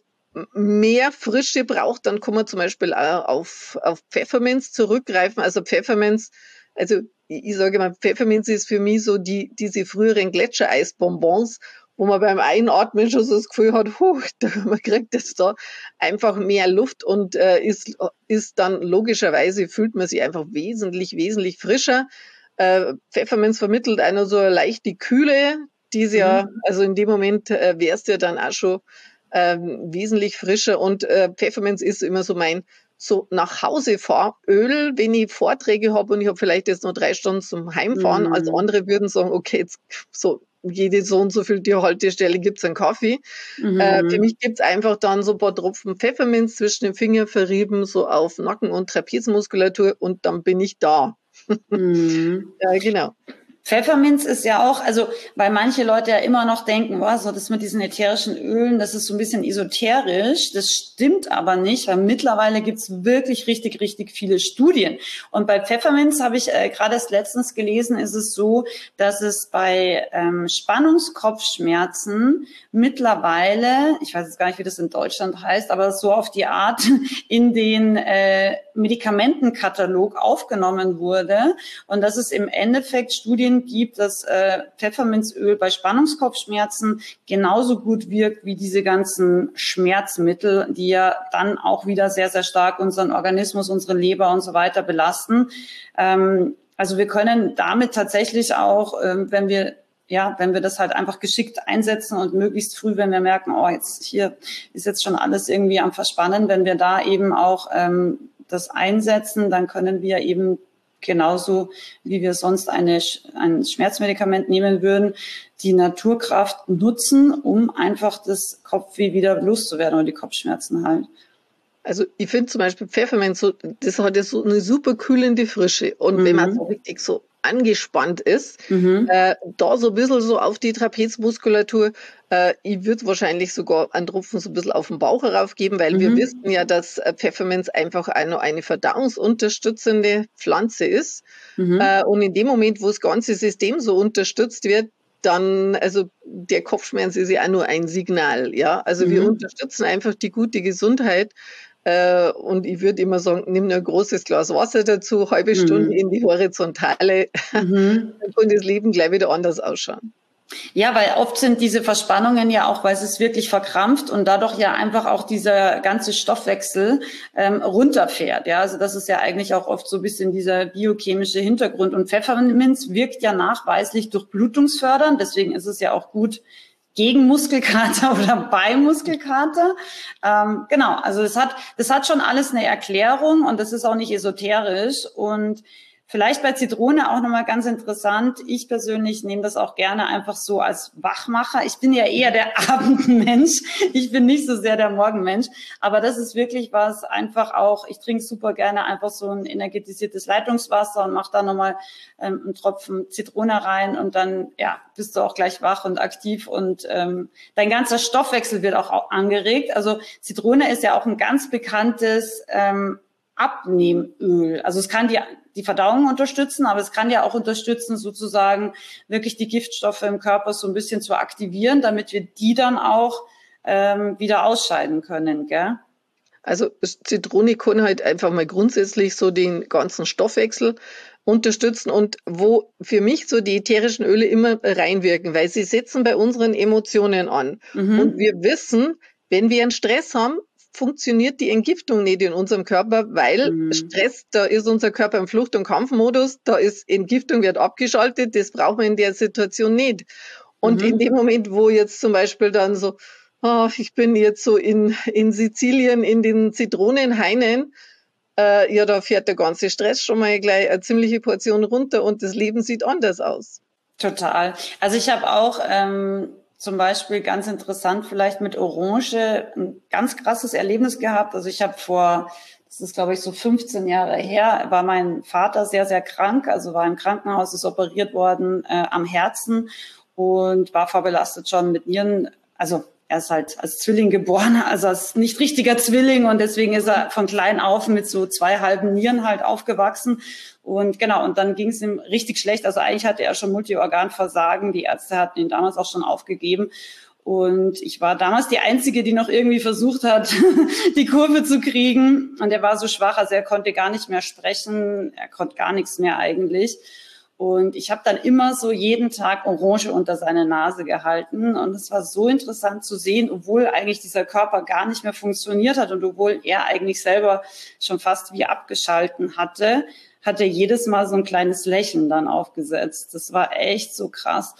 mehr Frische braucht, dann kann man zum Beispiel auch auf, auf Pfefferminz zurückgreifen. Also Pfefferminz, also ich, ich sage mal, Pfefferminz ist für mich so die diese früheren Gletschereisbonbons, wo man beim Einatmen schon so das Gefühl hat, huh, man kriegt jetzt da einfach mehr Luft und äh, ist, ist dann logischerweise, fühlt man sich einfach wesentlich, wesentlich frischer. Äh, Pfefferminz vermittelt einer so eine leichte Kühle, die ist ja, Mhm. also in dem Moment äh, wärst du ja dann auch schon ähm, wesentlich frischer und äh, Pfefferminz ist immer so mein so nach Hause Fahröl, wenn ich Vorträge habe und ich habe vielleicht jetzt noch drei Stunden zum Heimfahren. Mhm. Also andere würden sagen, okay, jetzt so jede so und so viel die Haltestelle gibt's einen Kaffee. Mhm. Äh, für mich gibt's einfach dann so ein paar Tropfen Pfefferminz zwischen den Fingern verrieben, so auf Nacken- und Trapezmuskulatur und dann bin ich da. Mhm. Ja, genau. Pfefferminz ist ja auch, also weil manche Leute ja immer noch denken, oh, so das mit diesen ätherischen Ölen, das ist so ein bisschen esoterisch. Das stimmt aber nicht, weil mittlerweile gibt's wirklich richtig, richtig viele Studien. Und bei Pfefferminz habe ich äh, gerade erst letztens gelesen, ist es so, dass es bei ähm, Spannungskopfschmerzen mittlerweile, ich weiß jetzt gar nicht, wie das in Deutschland heißt, aber so auf die Art in den äh, Medikamentenkatalog aufgenommen wurde und dass es im Endeffekt Studien gibt, dass äh, Pfefferminzöl bei Spannungskopfschmerzen genauso gut wirkt wie diese ganzen Schmerzmittel, die ja dann auch wieder sehr, sehr stark unseren Organismus, unsere Leber und so weiter belasten. Ähm, also wir können damit tatsächlich auch, ähm, wenn wir ja, wenn wir das halt einfach geschickt einsetzen und möglichst früh, wenn wir merken, oh, jetzt hier ist jetzt schon alles irgendwie am Verspannen, wenn wir da eben auch ähm, das einsetzen, dann können wir eben genauso, wie wir sonst eine, ein Schmerzmedikament nehmen würden, die Naturkraft nutzen, um einfach das Kopfweh wieder loszuwerden oder die Kopfschmerzen halt. Also ich finde zum Beispiel Pfefferminz, so, das hat ja so eine super kühlende Frische. Und mhm. wenn man so richtig so angespannt ist, mhm. äh, da so ein bisschen so auf die Trapezmuskulatur, äh, ich würde wahrscheinlich sogar einen Tropfen so ein bisschen auf den Bauch heraufgeben, weil mhm. wir wissen ja, dass Pfefferminz einfach auch noch eine verdauungsunterstützende Pflanze ist. Mhm. Äh, und in dem Moment, wo das ganze System so unterstützt wird, dann, also der Kopfschmerz ist ja auch nur ein Signal, ja. Also mhm. wir unterstützen einfach die gute Gesundheit. Äh, und ich würde immer sagen, nimm nur ein großes Glas Wasser dazu, halbe mhm. Stunde in die Horizontale, mhm. dann kann das Leben gleich wieder anders ausschauen. Ja, weil oft sind diese Verspannungen ja auch, weil es ist wirklich verkrampft und dadurch ja einfach auch dieser ganze Stoffwechsel ähm, runterfährt. Ja, also das ist ja eigentlich auch oft so ein bisschen dieser biochemische Hintergrund. Und Pfefferminz wirkt ja nachweislich durchblutungsfördernd. Deswegen ist es ja auch gut gegen Muskelkater oder bei Muskelkater. Ähm, genau, also das hat, das hat schon alles eine Erklärung und das ist auch nicht esoterisch. Und vielleicht bei Zitrone auch nochmal ganz interessant. Ich persönlich nehme das auch gerne einfach so als Wachmacher. Ich bin ja eher der Abendmensch. Ich bin nicht so sehr der Morgenmensch. Aber das ist wirklich was einfach auch, ich trinke super gerne einfach so ein energetisiertes Leitungswasser und mache da nochmal ähm, einen Tropfen Zitrone rein und dann, ja, bist du auch gleich wach und aktiv und ähm, dein ganzer Stoffwechsel wird auch angeregt. Also Zitrone ist ja auch ein ganz bekanntes ähm, Abnehmöl. Also es kann die die Verdauung unterstützen, aber es kann ja auch unterstützen, sozusagen wirklich die Giftstoffe im Körper so ein bisschen zu aktivieren, damit wir die dann auch ähm, wieder ausscheiden können, gell? Also Zitrone kann halt einfach mal grundsätzlich so den ganzen Stoffwechsel unterstützen und wo für mich so die ätherischen Öle immer reinwirken, weil sie setzen bei unseren Emotionen an. Und Mhm. wir wissen, wenn wir einen Stress haben, funktioniert die Entgiftung nicht in unserem Körper, weil Mhm. Stress, da ist unser Körper im Flucht- und Kampfmodus, da ist Entgiftung wird abgeschaltet, das brauchen wir in der Situation nicht. Und in Mhm. dem Moment, wo jetzt zum Beispiel dann so, oh, ich bin jetzt so in, in Sizilien in den Zitronenhainen, äh, ja, da fährt der ganze Stress schon mal gleich eine ziemliche Portion runter und das Leben sieht anders aus. Total. Also ich habe auch ähm, zum Beispiel ganz interessant vielleicht mit Orange ein ganz krasses Erlebnis gehabt. Also ich habe vor, das ist glaube ich so fünfzehn Jahre her, war mein Vater sehr, sehr krank, also war im Krankenhaus, ist operiert worden äh, am Herzen und war vorbelastet schon mit Nieren, also er ist halt als Zwilling geboren, also als nicht richtiger Zwilling und deswegen ist er von klein auf mit so zwei halben Nieren halt aufgewachsen. Und genau, und dann ging es ihm richtig schlecht. Also eigentlich hatte er schon Multiorganversagen. Die Ärzte hatten ihn damals auch schon aufgegeben. Und ich war damals die Einzige, die noch irgendwie versucht hat, die Kurve zu kriegen. Und er war so schwach, also er konnte gar nicht mehr sprechen. Er konnte gar nichts mehr eigentlich. Und ich habe dann immer so jeden Tag Orange unter seine Nase gehalten. Und es war so interessant zu sehen, obwohl eigentlich dieser Körper gar nicht mehr funktioniert hat und obwohl er eigentlich selber schon fast wie abgeschalten hatte, hat er jedes Mal so ein kleines Lächeln dann aufgesetzt. Das war echt so krass.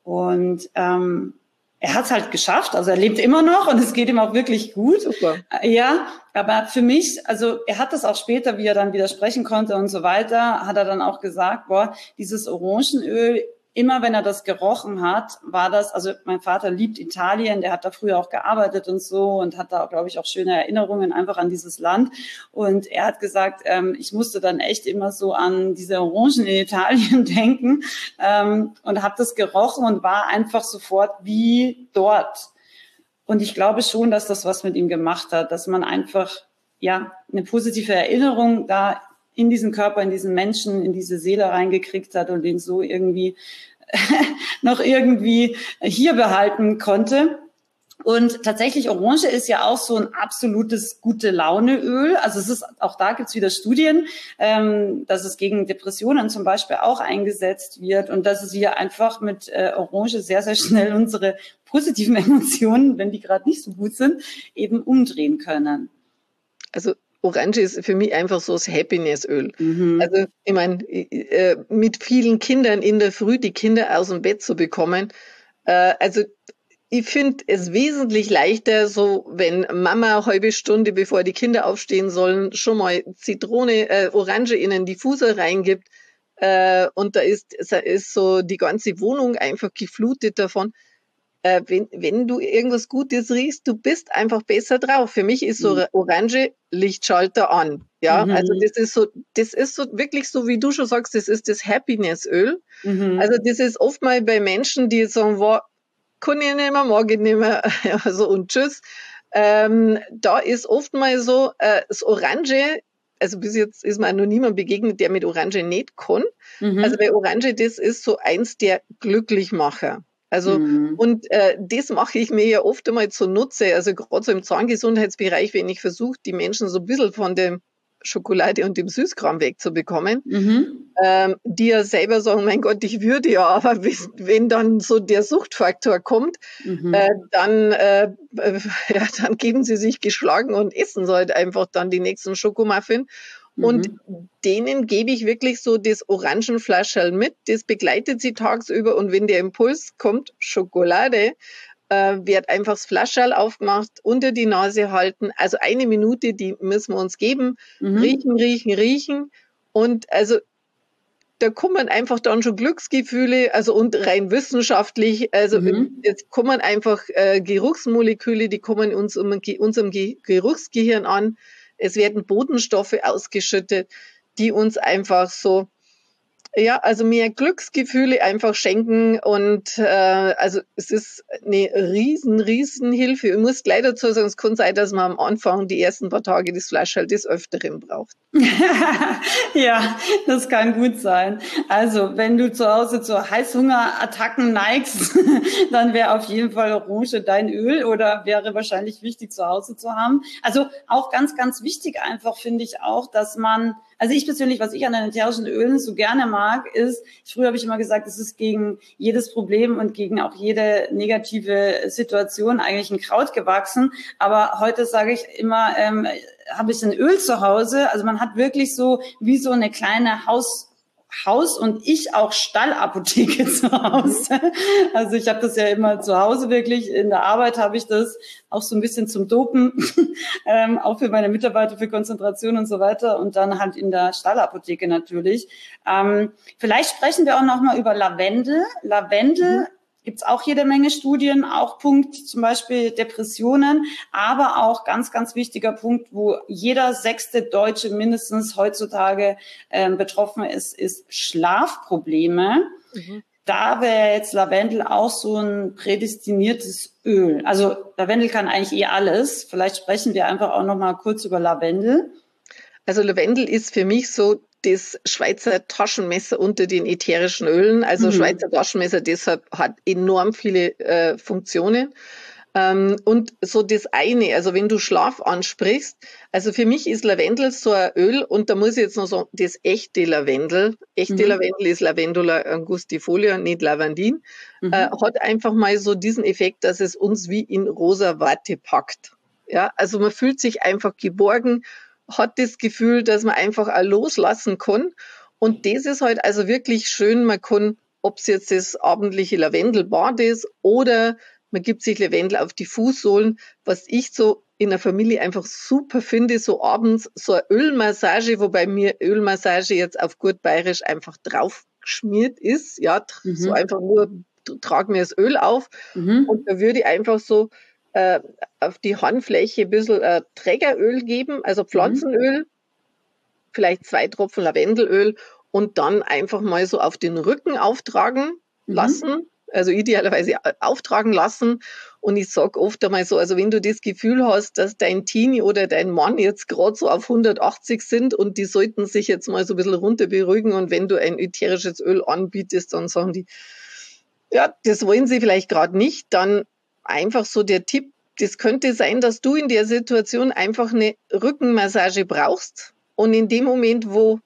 Und ähm, er hat es halt geschafft, also er lebt immer noch und es geht ihm auch wirklich gut. Super. Ja, aber für mich, also er hat das auch später, wie er dann wieder sprechen konnte und so weiter, hat er dann auch gesagt, boah, dieses Orangenöl, immer wenn er das gerochen hat, war das, also mein Vater liebt Italien, der hat da früher auch gearbeitet und so und hat da, glaube ich, auch schöne Erinnerungen einfach an dieses Land. Und er hat gesagt, ähm, ich musste dann echt immer so an diese Orangen in Italien denken ähm, und habe das gerochen und war einfach sofort wie dort. Und ich glaube schon, dass das was mit ihm gemacht hat, dass man einfach ja eine positive Erinnerung da in diesen Körper, in diesen Menschen, in diese Seele reingekriegt hat und den so irgendwie noch irgendwie hier behalten konnte. Und tatsächlich, Orange ist ja auch so ein absolutes Gute-Laune-Öl. Also es ist, auch da gibt's wieder Studien, ähm, dass es gegen Depressionen zum Beispiel auch eingesetzt wird und dass es hier einfach mit äh, Orange sehr, sehr schnell unsere positiven Emotionen, wenn die gerade nicht so gut sind, eben umdrehen können. Also Orange ist für mich einfach so das Happiness-Öl. Mhm. Also ich meine, äh, mit vielen Kindern in der Früh die Kinder aus dem Bett zu bekommen, äh, also ich finde es wesentlich leichter, so wenn Mama eine halbe Stunde, bevor die Kinder aufstehen sollen, schon mal Zitrone, äh, Orange in einen Diffuser reingibt äh, und da ist, ist so die ganze Wohnung einfach geflutet davon. Äh, wenn, wenn du irgendwas Gutes riechst, du bist einfach besser drauf. Für mich ist so Orange Lichtschalter an. Ja, also Mhm. das ist so, das ist so wirklich so, wie du schon sagst, das ist das Happiness-Öl. Also Mhm. das ist oft mal bei Menschen, die sagen, wow, kann ich nicht mehr, mag ich nicht mehr, also und tschüss. Ähm, da ist oft mal so, äh, das Orange, also bis jetzt ist mir noch niemand begegnet, der mit Orange nicht kann. Also Mhm. bei Orange, das ist so eins der Glücklichmacher. Also Mhm. und äh, das mache ich mir ja oft einmal zunutze, also gerade so im Zahngesundheitsbereich, wenn ich versuche, die Menschen so ein bisschen von dem Schokolade und dem Süßkram wegzubekommen, Mhm. ähm, die ja selber sagen, mein Gott, ich würde ja, aber wenn, wenn dann so der Suchtfaktor kommt, äh, Mhm. dann, äh, äh, ja, dann geben sie sich geschlagen und essen so halt einfach dann die nächsten Schokomuffin. Und Mhm. denen gebe ich wirklich so das Orangenflascherl mit, das begleitet sie tagsüber und wenn der Impuls kommt, Schokolade, äh, wird einfach das Flascherl aufgemacht, unter die Nase halten, also eine Minute, die müssen wir uns geben, Mhm. riechen, riechen, riechen und also da kommen einfach dann schon Glücksgefühle, also und rein wissenschaftlich, also äh, Mhm. jetzt kommen einfach äh, Geruchsmoleküle, die kommen uns um, unserem Ge Geruchsgehirn an. Es werden Botenstoffe ausgeschüttet, die uns einfach so Ja, also mehr Glücksgefühle einfach schenken und äh, also es ist eine riesen, riesen Hilfe. Ich muss gleich dazu sagen, es kann sein, dass man am Anfang die ersten paar Tage das Fleisch halt des Öfteren braucht. Ja, das kann gut sein. Also, wenn du zu Hause zu Heißhungerattacken neigst, dann wäre auf jeden Fall Orange dein Öl oder wäre wahrscheinlich wichtig zu Hause zu haben. Also auch ganz, ganz wichtig einfach finde ich auch, dass man, also ich persönlich, was ich an den ätherischen Ölen so gerne mag, ist, früher habe ich immer gesagt, es ist gegen jedes Problem und gegen auch jede negative Situation eigentlich ein Kraut gewachsen. Aber heute sage ich immer, ähm, habe ich ein Öl zu Hause. Also man hat wirklich so wie so eine kleine Haus Haus und ich auch Stallapotheke zu Hause. Also ich habe das ja immer zu Hause wirklich. In der Arbeit habe ich das auch so ein bisschen zum Dopen, ähm, auch für meine Mitarbeiter, für Konzentration und so weiter. Und dann halt in der Stallapotheke natürlich. Ähm, vielleicht sprechen wir auch noch mal über Lavendel. Lavendel. Mhm. Gibt's auch jede Menge Studien, auch Punkt zum Beispiel Depressionen, aber auch ganz, ganz wichtiger Punkt, wo jeder sechste Deutsche mindestens heutzutage ähm, betroffen ist, ist Schlafprobleme. Mhm. Da wäre jetzt Lavendel auch so ein prädestiniertes Öl. Also Lavendel kann eigentlich eh alles. Vielleicht sprechen wir einfach auch noch mal kurz über Lavendel. Also Lavendel ist für mich so das Schweizer Taschenmesser unter den ätherischen Ölen. Also mhm. Schweizer Taschenmesser deshalb hat enorm viele äh, Funktionen. Ähm, und so das eine, also wenn du Schlaf ansprichst, also für mich ist Lavendel so ein Öl und da muss ich jetzt noch sagen, das echte Lavendel, echte mhm. Lavendel ist Lavendula angustifolia, nicht Lavandin, mhm. äh, hat einfach mal so diesen Effekt, dass es uns wie in rosa Watte packt. Ja, also man fühlt sich einfach geborgen, hat das Gefühl, dass man einfach auch loslassen kann. Und das ist halt also wirklich schön. Man kann, ob es jetzt das abendliche Lavendelbad ist oder man gibt sich Lavendel auf die Fußsohlen, was ich so in der Familie einfach super finde, so abends so eine Ölmassage, wobei mir Ölmassage jetzt auf gut bayerisch einfach drauf geschmiert ist. Ja, mhm. so einfach nur, trag mir das Öl auf. Mhm. Und da würde ich einfach so äh, auf die Handfläche ein bisschen äh, Trägeröl geben, also Pflanzenöl, mhm. vielleicht zwei Tropfen Lavendelöl und dann einfach mal so auf den Rücken auftragen mhm. lassen, also idealerweise auftragen lassen. Und ich sage oft einmal so, also wenn du das Gefühl hast, dass dein Teenie oder dein Mann jetzt gerade so auf hundertachtzig sind und die sollten sich jetzt mal so ein bisschen runter beruhigen und wenn du ein ätherisches Öl anbietest, dann sagen die, ja, das wollen sie vielleicht gerade nicht, dann einfach so der Tipp, das könnte sein, dass du in der Situation einfach eine Rückenmassage brauchst und in dem Moment, wo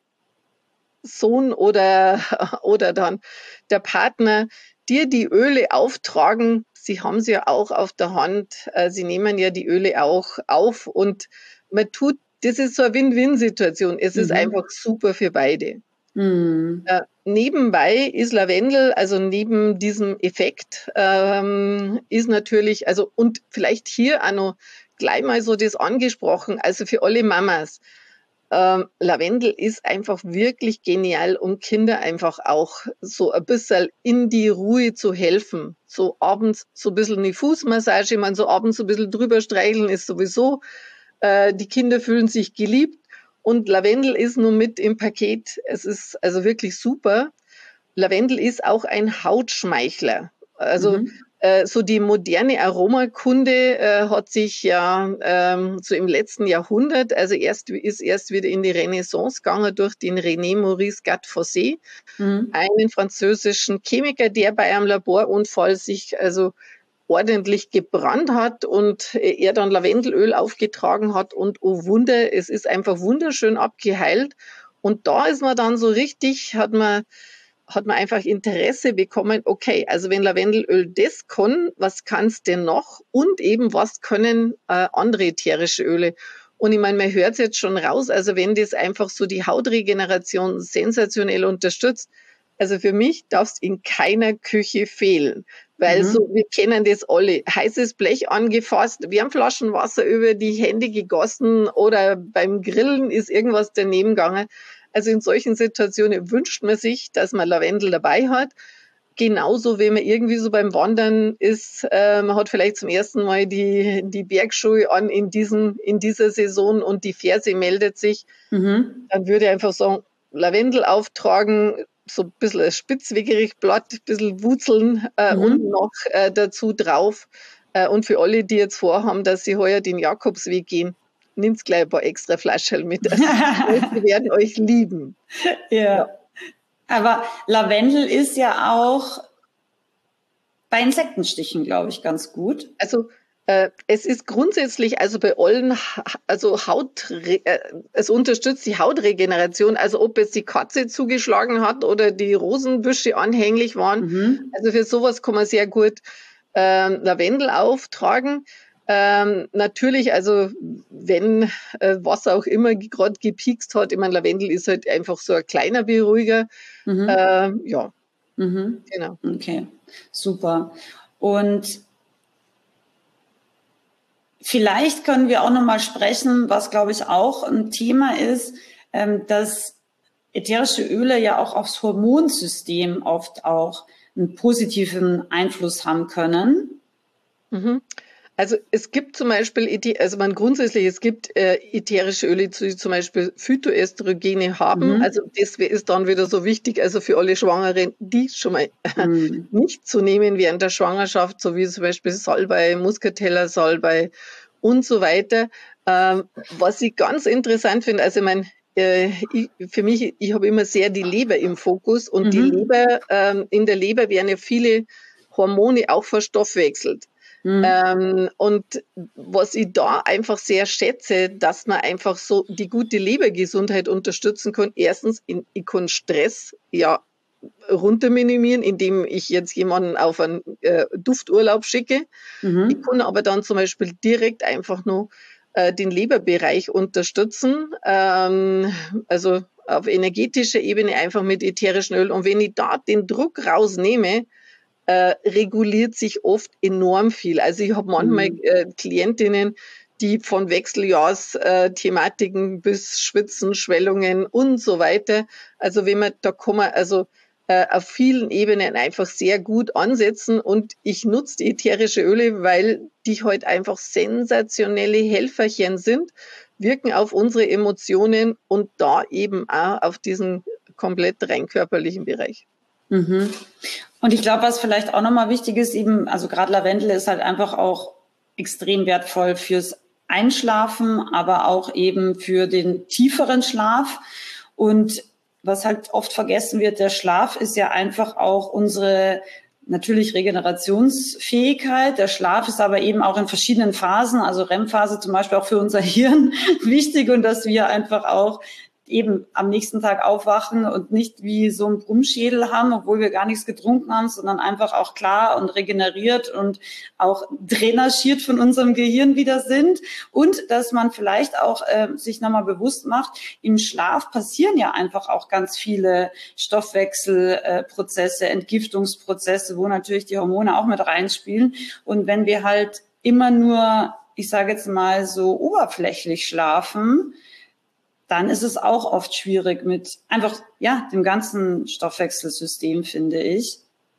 Sohn oder, oder dann der Partner dir die Öle auftragen, sie haben sie ja auch auf der Hand, sie nehmen ja die Öle auch auf und man tut, das ist so eine Win-Win-Situation, es mhm. ist einfach super für beide. Mhm. Äh, nebenbei ist Lavendel, also neben diesem Effekt, ähm, ist natürlich, also und vielleicht hier auch noch gleich mal so das angesprochen, also für alle Mamas, ähm, Lavendel ist einfach wirklich genial, um Kinder einfach auch so ein bisschen in die Ruhe zu helfen. So abends so ein bisschen eine Fußmassage, man so abends so ein bisschen drüber streicheln ist sowieso, äh, die Kinder fühlen sich geliebt. Und Lavendel ist nun mit im Paket. Es ist also wirklich super. Lavendel ist auch ein Hautschmeichler. Also mhm. äh, so die moderne Aromakunde äh, hat sich ja ähm, so im letzten Jahrhundert, also erst ist erst wieder in die Renaissance gegangen durch den René Maurice Gattefossé, mhm. einen französischen Chemiker, der bei einem Laborunfall sich also ordentlich gebrannt hat und er dann Lavendelöl aufgetragen hat und oh Wunder, es ist einfach wunderschön abgeheilt und da ist man dann so richtig, hat man, hat man einfach Interesse bekommen, okay, also wenn Lavendelöl das kann, was kann es denn noch und eben was können äh, andere ätherische Öle und ich meine, man hört es jetzt schon raus, also wenn das einfach so die Hautregeneration sensationell unterstützt, also für mich darf es in keiner Küche fehlen. Weil mhm. so, wir kennen das alle. Heißes Blech angefasst, Wärmflaschenwasser über die Hände gegossen oder beim Grillen ist irgendwas daneben gegangen. Also in solchen Situationen wünscht man sich, dass man Lavendel dabei hat. Genauso, wenn man irgendwie so beim Wandern ist, äh, man hat vielleicht zum ersten Mal die, die Bergschuhe an in diesem, in dieser Saison und die Ferse meldet sich. Mhm. Dann würde ich einfach sagen, Lavendel auftragen, so ein bisschen ein spitzwegerig Blatt, ein bisschen Wurzeln äh, Mhm. und noch äh, dazu drauf. Äh, und für alle, die jetzt vorhaben, dass sie heuer den Jakobsweg gehen, nehmt gleich ein paar extra Flaschen mit. Also, die werden euch lieben. Ja. Ja. Aber Lavendel ist ja auch bei Insektenstichen, glaube ich, ganz gut. Also äh, es ist grundsätzlich, also bei allen, also Haut, äh, es unterstützt die Hautregeneration, also ob jetzt die Katze zugeschlagen hat oder die Rosenbüsche anhänglich waren. Mhm. Also für sowas kann man sehr gut ähm, Lavendel auftragen. Ähm, natürlich, also wenn äh, was auch immer gerade gepiekst hat, ich meine, Lavendel ist halt einfach so ein kleiner Beruhiger. Mhm. Ähm, ja, Mhm. genau. Okay, super. Und vielleicht können wir auch noch mal sprechen, was, glaube ich, auch ein Thema ist, ähm, dass ätherische Öle ja auch aufs Hormonsystem oft auch einen positiven Einfluss haben können. Mhm. Also es gibt zum Beispiel, Äthe- also man grundsätzlich, es gibt äh, ätherische Öle, die zum Beispiel Phytoöstrogene haben. Mhm. Also das wär- ist dann wieder so wichtig, also für alle Schwangeren, die schon mal Mhm. nicht zu nehmen während der Schwangerschaft, so wie zum Beispiel Salbei, Muscatella, Salbei und so weiter. Ähm, was ich ganz interessant finde, also ich mein, äh, ich, für mich, ich habe immer sehr die Leber im Fokus und die Mhm. Leber, ähm, in der Leber werden ja viele Hormone auch verstoffwechselt. Mhm. Ähm, und was ich da einfach sehr schätze, dass man einfach so die gute Lebergesundheit unterstützen kann. Erstens, in, ich kann Stress ja runter minimieren, indem ich jetzt jemanden auf einen äh, Dufturlaub schicke. Ich Mhm. kann aber dann zum Beispiel direkt einfach nur äh, den Leberbereich unterstützen. Ähm, also auf energetischer Ebene einfach mit ätherischen Öl. Und wenn ich da den Druck rausnehme, äh, reguliert sich oft enorm viel. Also ich habe manchmal Mhm. äh, Klientinnen, die von Wechseljahrsthematiken bis Schwitzen, Schwellungen und so weiter. Also wenn man, da kann man also äh, auf vielen Ebenen einfach sehr gut ansetzen und ich nutze die ätherische Öle, weil die halt einfach sensationelle Helferchen sind, wirken auf unsere Emotionen und da eben auch auf diesen komplett rein körperlichen Bereich. Mhm. Und ich glaube, was vielleicht auch nochmal wichtig ist, eben, also gerade Lavendel ist halt einfach auch extrem wertvoll fürs Einschlafen, aber auch eben für den tieferen Schlaf. Und was halt oft vergessen wird, der Schlaf ist ja einfach auch unsere natürlich Regenerationsfähigkeit. Der Schlaf ist aber eben auch in verschiedenen Phasen, also R E M-Phase zum Beispiel auch für unser Hirn wichtig und dass wir einfach auch eben am nächsten Tag aufwachen und nicht wie so ein Brummschädel haben, obwohl wir gar nichts getrunken haben, sondern einfach auch klar und regeneriert und auch drainagiert von unserem Gehirn wieder sind. Und dass man vielleicht auch äh, sich nochmal bewusst macht, im Schlaf passieren ja einfach auch ganz viele Stoffwechselprozesse, Entgiftungsprozesse, wo natürlich die Hormone auch mit reinspielen. Und wenn wir halt immer nur, ich sage jetzt mal so oberflächlich schlafen, dann ist es auch oft schwierig mit einfach, ja, dem ganzen Stoffwechselsystem, finde ich.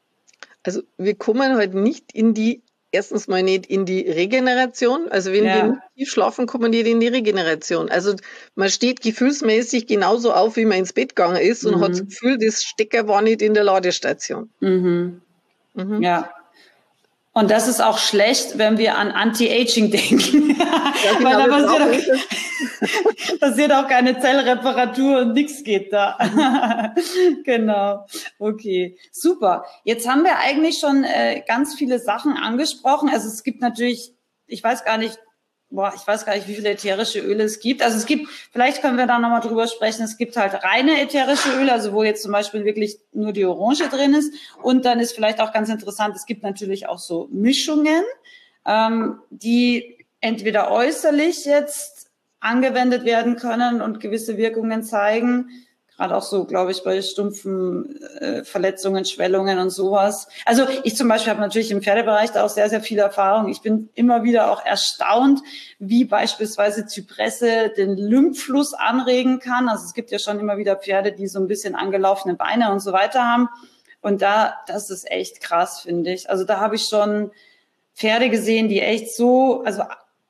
Also wir kommen halt nicht in die, erstens mal nicht in die Regeneration. Also wenn wir nicht Ja. tief schlafen, kommen wir nicht in die Regeneration. Also man steht gefühlsmäßig genauso auf, wie man ins Bett gegangen ist und hat das Mhm. Gefühl, das Stecker war nicht in der Ladestation. Mhm. Mhm. Ja. Und das ist auch schlecht, wenn wir an Anti-Aging denken, Ja, weil genau, da wir passiert brauchen auch, passiert auch keine Zellreparatur und nichts geht da. Mhm. Genau. Okay, super. Jetzt haben wir eigentlich schon äh, ganz viele Sachen angesprochen. Also es gibt natürlich, ich weiß gar nicht, boah, ich weiß gar nicht, wie viele ätherische Öle es gibt. Also es gibt, vielleicht können wir da nochmal drüber sprechen, es gibt halt reine ätherische Öle, also wo jetzt zum Beispiel wirklich nur die Orange drin ist. Und dann ist vielleicht auch ganz interessant, es gibt natürlich auch so Mischungen, ähm, die entweder äußerlich jetzt angewendet werden können und gewisse Wirkungen zeigen, gerade auch so, glaube ich, bei stumpfen äh, Verletzungen, Schwellungen und sowas. Also ich zum Beispiel habe natürlich im Pferdebereich da auch sehr, sehr viel Erfahrung. Ich bin immer wieder auch erstaunt, wie beispielsweise Zypresse den Lymphfluss anregen kann. Also es gibt ja schon immer wieder Pferde, die so ein bisschen angelaufene Beine und so weiter haben. Und da, das ist echt krass, finde ich. Also da habe ich schon Pferde gesehen, die echt so, also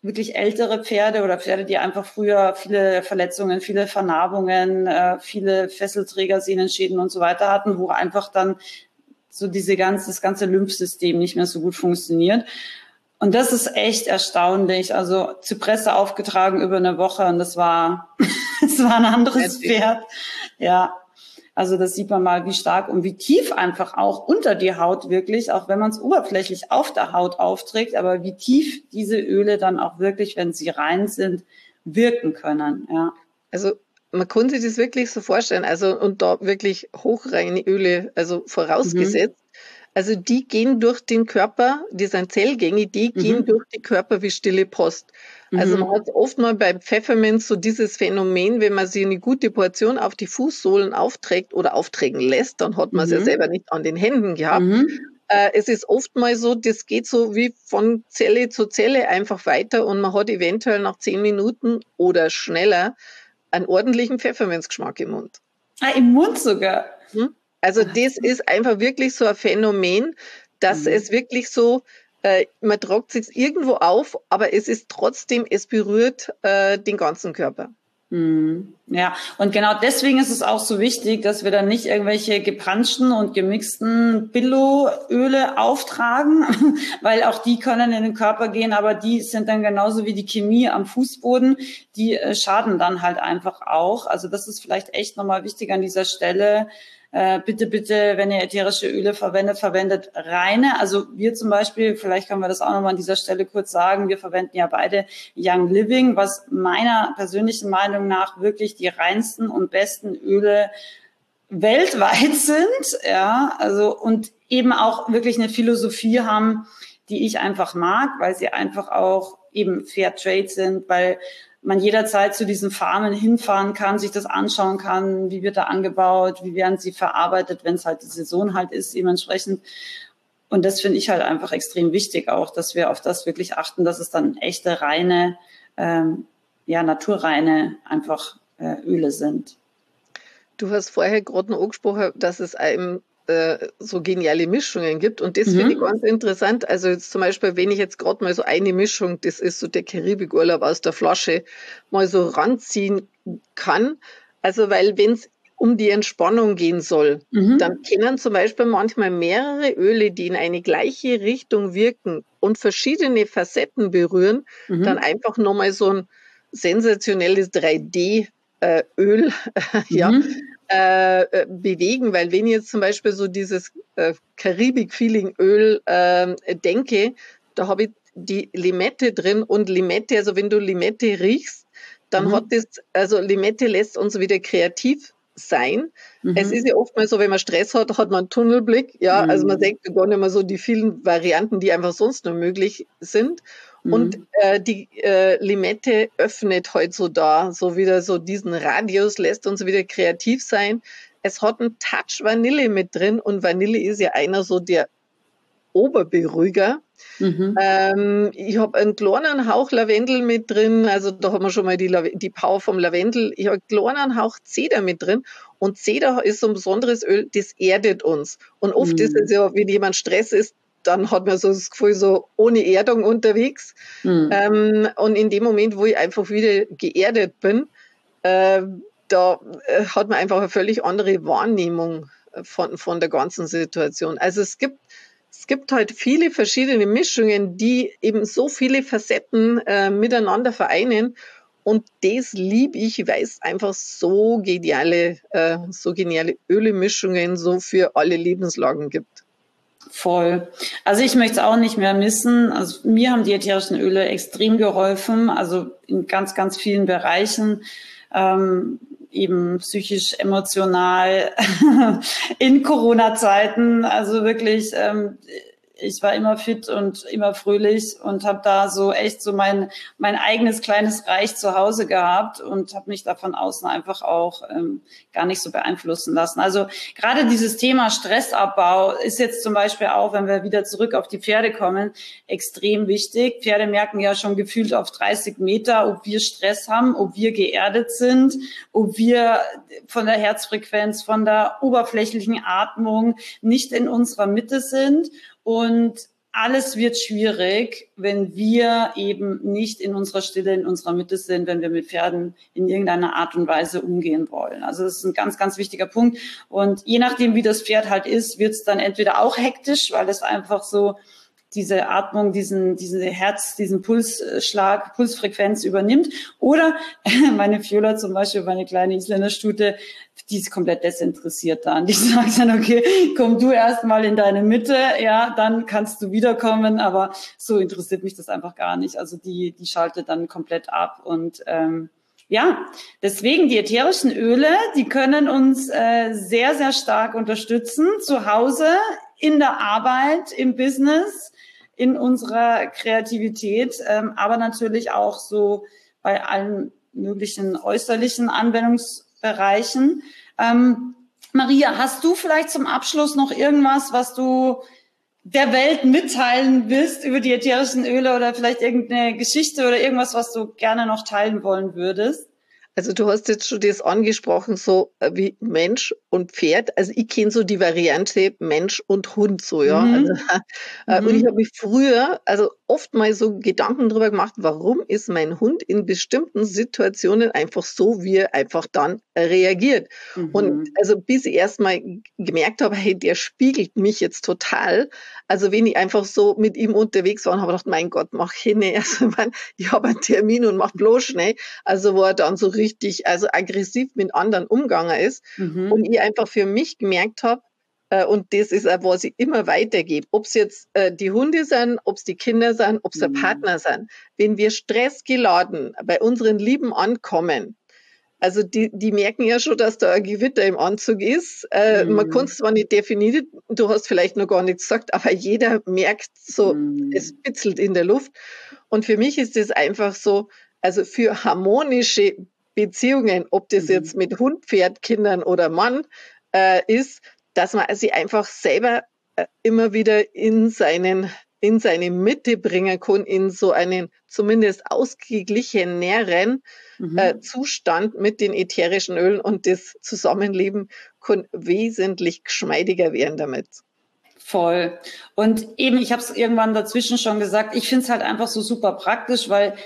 wirklich ältere Pferde oder Pferde, die einfach früher viele Verletzungen, viele Vernarbungen, äh, viele Fesselträger, Sehnenschäden und so weiter hatten, wo einfach dann so diese ganze, das ganze Lymphsystem nicht mehr so gut funktioniert. Und das ist echt erstaunlich. Also Zypresse aufgetragen über eine Woche und das war, das war ein anderes Pferd. Ja. Also das sieht man mal, wie stark und wie tief einfach auch unter die Haut wirklich, auch wenn man es oberflächlich auf der Haut aufträgt, aber wie tief diese Öle dann auch wirklich, wenn sie rein sind, wirken können. Ja. Also man kann sich das wirklich so vorstellen, also und da wirklich hochreine Öle, also vorausgesetzt, mhm. also die gehen durch den Körper, die sind Zellgänge, die mhm. gehen durch den Körper wie stille Post. Also man hat oft mal beim Pfefferminz so dieses Phänomen, wenn man sich eine gute Portion auf die Fußsohlen aufträgt oder aufträgen lässt, dann hat man es mhm. ja selber nicht an den Händen gehabt. Mhm. Äh, es ist oft mal so, das geht so wie von Zelle zu Zelle einfach weiter und man hat eventuell nach zehn Minuten oder schneller einen ordentlichen Pfefferminzgeschmack im Mund. Ah, im Mund sogar? Also das ist einfach wirklich so ein Phänomen, dass mhm. es wirklich so, äh, man tragt sich irgendwo auf, aber es ist trotzdem, es berührt äh, den ganzen Körper. Mhm. Ja, und genau deswegen ist es auch so wichtig, dass wir dann nicht irgendwelche gepanschten und gemixten Billo-Öle auftragen, weil auch die können in den Körper gehen, aber die sind dann genauso wie die Chemie am Fußboden, die äh, schaden dann halt einfach auch. Also das ist vielleicht echt nochmal wichtig an dieser Stelle. Äh, bitte, bitte, wenn ihr ätherische Öle verwendet, verwendet reine. Also wir zum Beispiel, vielleicht können wir das auch nochmal an dieser Stelle kurz sagen, wir verwenden ja beide Young Living, was meiner persönlichen Meinung nach wirklich die reinsten und besten Öle weltweit sind. Ja, also und eben auch wirklich eine Philosophie haben, die ich einfach mag, weil sie einfach auch eben Fair Trade sind, weil man jederzeit zu diesen Farmen hinfahren kann, sich das anschauen kann, wie wird da angebaut, wie werden sie verarbeitet, wenn es halt die Saison halt ist, dementsprechend. Und das finde ich halt einfach extrem wichtig auch, dass wir auf das wirklich achten, dass es dann echte, reine, ähm, ja, naturreine einfach äh, Öle sind. Du hast vorher gerade noch angesprochen, dass es einem äh, so geniale Mischungen gibt. Und das mhm. finde ich ganz interessant. Also jetzt zum Beispiel, wenn ich jetzt gerade mal so eine Mischung, das ist so der Karibikurlaub aus der Flasche, mal so ranziehen kann. Also weil wenn es um die Entspannung gehen soll, mhm. dann können zum Beispiel manchmal mehrere Öle, die in eine gleiche Richtung wirken und verschiedene Facetten berühren, mhm. dann einfach nochmal so ein sensationelles drei D äh, Öl ja, mhm. äh, bewegen, weil wenn ich jetzt zum Beispiel so dieses äh, Karibik-Feeling-Öl äh, denke, da habe ich die Limette drin und Limette, also wenn du Limette riechst, dann mhm. hat das, also Limette lässt uns wieder kreativ sein. Mhm. Es ist ja oft mal so, wenn man Stress hat, hat man einen Tunnelblick, ja, mhm. also man denkt gar nicht mehr so die vielen Varianten, die einfach sonst nur möglich sind. Und äh, die äh, Limette öffnet heute so da, so wieder so diesen Radius, lässt uns wieder kreativ sein. Es hat einen Touch Vanille mit drin und Vanille ist ja einer so der Oberberuhiger. Mhm. Ähm, ich habe einen kleinen Hauch Lavendel mit drin, also da haben wir schon mal die, die Power vom Lavendel. Ich habe einen kleinen Hauch Zeder mit drin und Zeder ist so ein besonderes Öl, das erdet uns. Und oft mhm. ist es ja, wenn jemand Stress ist, dann hat man so das Gefühl, so ohne Erdung unterwegs. Mhm. Ähm, und in dem Moment, wo ich einfach wieder geerdet bin, äh, da äh, hat man einfach eine völlig andere Wahrnehmung von, von der ganzen Situation. Also es gibt, es gibt halt viele verschiedene Mischungen, die eben so viele Facetten äh, miteinander vereinen. Und das liebe ich, weil es einfach so geniale, äh, so geniale Ölemischungen so für alle Lebenslagen gibt. Voll. Also ich möchte es auch nicht mehr missen. Also mir haben die ätherischen Öle extrem geholfen, also in ganz, ganz vielen Bereichen, ähm, eben psychisch, emotional, in Corona-Zeiten. Also wirklich, ähm, ich war immer fit und immer fröhlich und habe da so echt so mein mein eigenes kleines Reich zu Hause gehabt und habe mich da von außen einfach auch ähm, gar nicht so beeinflussen lassen. Also gerade dieses Thema Stressabbau ist jetzt zum Beispiel auch, wenn wir wieder zurück auf die Pferde kommen, extrem wichtig. Pferde merken ja schon gefühlt auf dreißig Meter, ob wir Stress haben, ob wir geerdet sind, ob wir von der Herzfrequenz, von der oberflächlichen Atmung nicht in unserer Mitte sind. Und alles wird schwierig, wenn wir eben nicht in unserer Stille, in unserer Mitte sind, wenn wir mit Pferden in irgendeiner Art und Weise umgehen wollen. Also das ist ein ganz, ganz wichtiger Punkt. Und je nachdem, wie das Pferd halt ist, wird es dann entweder auch hektisch, weil es einfach so diese Atmung, diesen, diese Herz, diesen Pulsschlag, Pulsfrequenz übernimmt. Oder meine Viola zum Beispiel, meine kleine Isländerstute, die ist komplett desinteressiert dann. Die sagt dann, okay, komm du erst mal in deine Mitte, ja, dann kannst du wiederkommen. Aber so interessiert mich das einfach gar nicht. Also die, die schaltet dann komplett ab. Und ähm, ja, deswegen die ätherischen Öle, die können uns äh, sehr, sehr stark unterstützen, zu Hause, in der Arbeit, im Business, in unserer Kreativität, ähm, aber natürlich auch so bei allen möglichen äußerlichen Anwendungsbereichen. Ähm, Maria, hast du vielleicht zum Abschluss noch irgendwas, was du der Welt mitteilen willst über die ätherischen Öle oder vielleicht irgendeine Geschichte oder irgendwas, was du gerne noch teilen wollen würdest? Also du hast jetzt schon das angesprochen, so wie Mensch und Pferd. Also ich kenne so die Variante Mensch und Hund so, ja. Mhm. Also, äh, Mhm. und ich habe mich früher, also oft mal so Gedanken drüber gemacht, warum ist mein Hund in bestimmten Situationen einfach so, wie er einfach dann reagiert. Mhm. Und also bis ich erst mal gemerkt habe, hey, der spiegelt mich jetzt total. Also wenn ich einfach so mit ihm unterwegs war und habe gedacht, mein Gott, mach hin, also ich, mein, ich habe einen Termin und mach bloß schnell. Also wo er dann so richtig, also aggressiv mit anderen umgegangen ist. Mhm. Und ich einfach für mich gemerkt habe, äh, und das ist auch, was ich immer weitergebe, ob es jetzt äh, die Hunde sind, ob es die Kinder sind, ob es der Mhm. Partner sind. Wenn wir stressgeladen bei unseren Lieben ankommen, also die, die merken ja schon, dass da ein Gewitter im Anzug ist. Äh, Mhm. Man kann es zwar nicht definieren, du hast vielleicht noch gar nichts gesagt, aber jeder merkt so, Mhm. es bitzelt in der Luft. Und für mich ist es einfach so, also für harmonische Beziehungen, ob das Mhm. jetzt mit Hund, Pferd, Kindern oder Mann äh, ist, dass man sich einfach selber äh, immer wieder in seinen in seine Mitte bringen kann, in so einen zumindest ausgeglicheneren Mhm. äh, Zustand mit den ätherischen Ölen, und das Zusammenleben kann wesentlich geschmeidiger werden damit. Voll. Und eben, ich habe es irgendwann dazwischen schon gesagt, ich finde es halt einfach so super praktisch, weil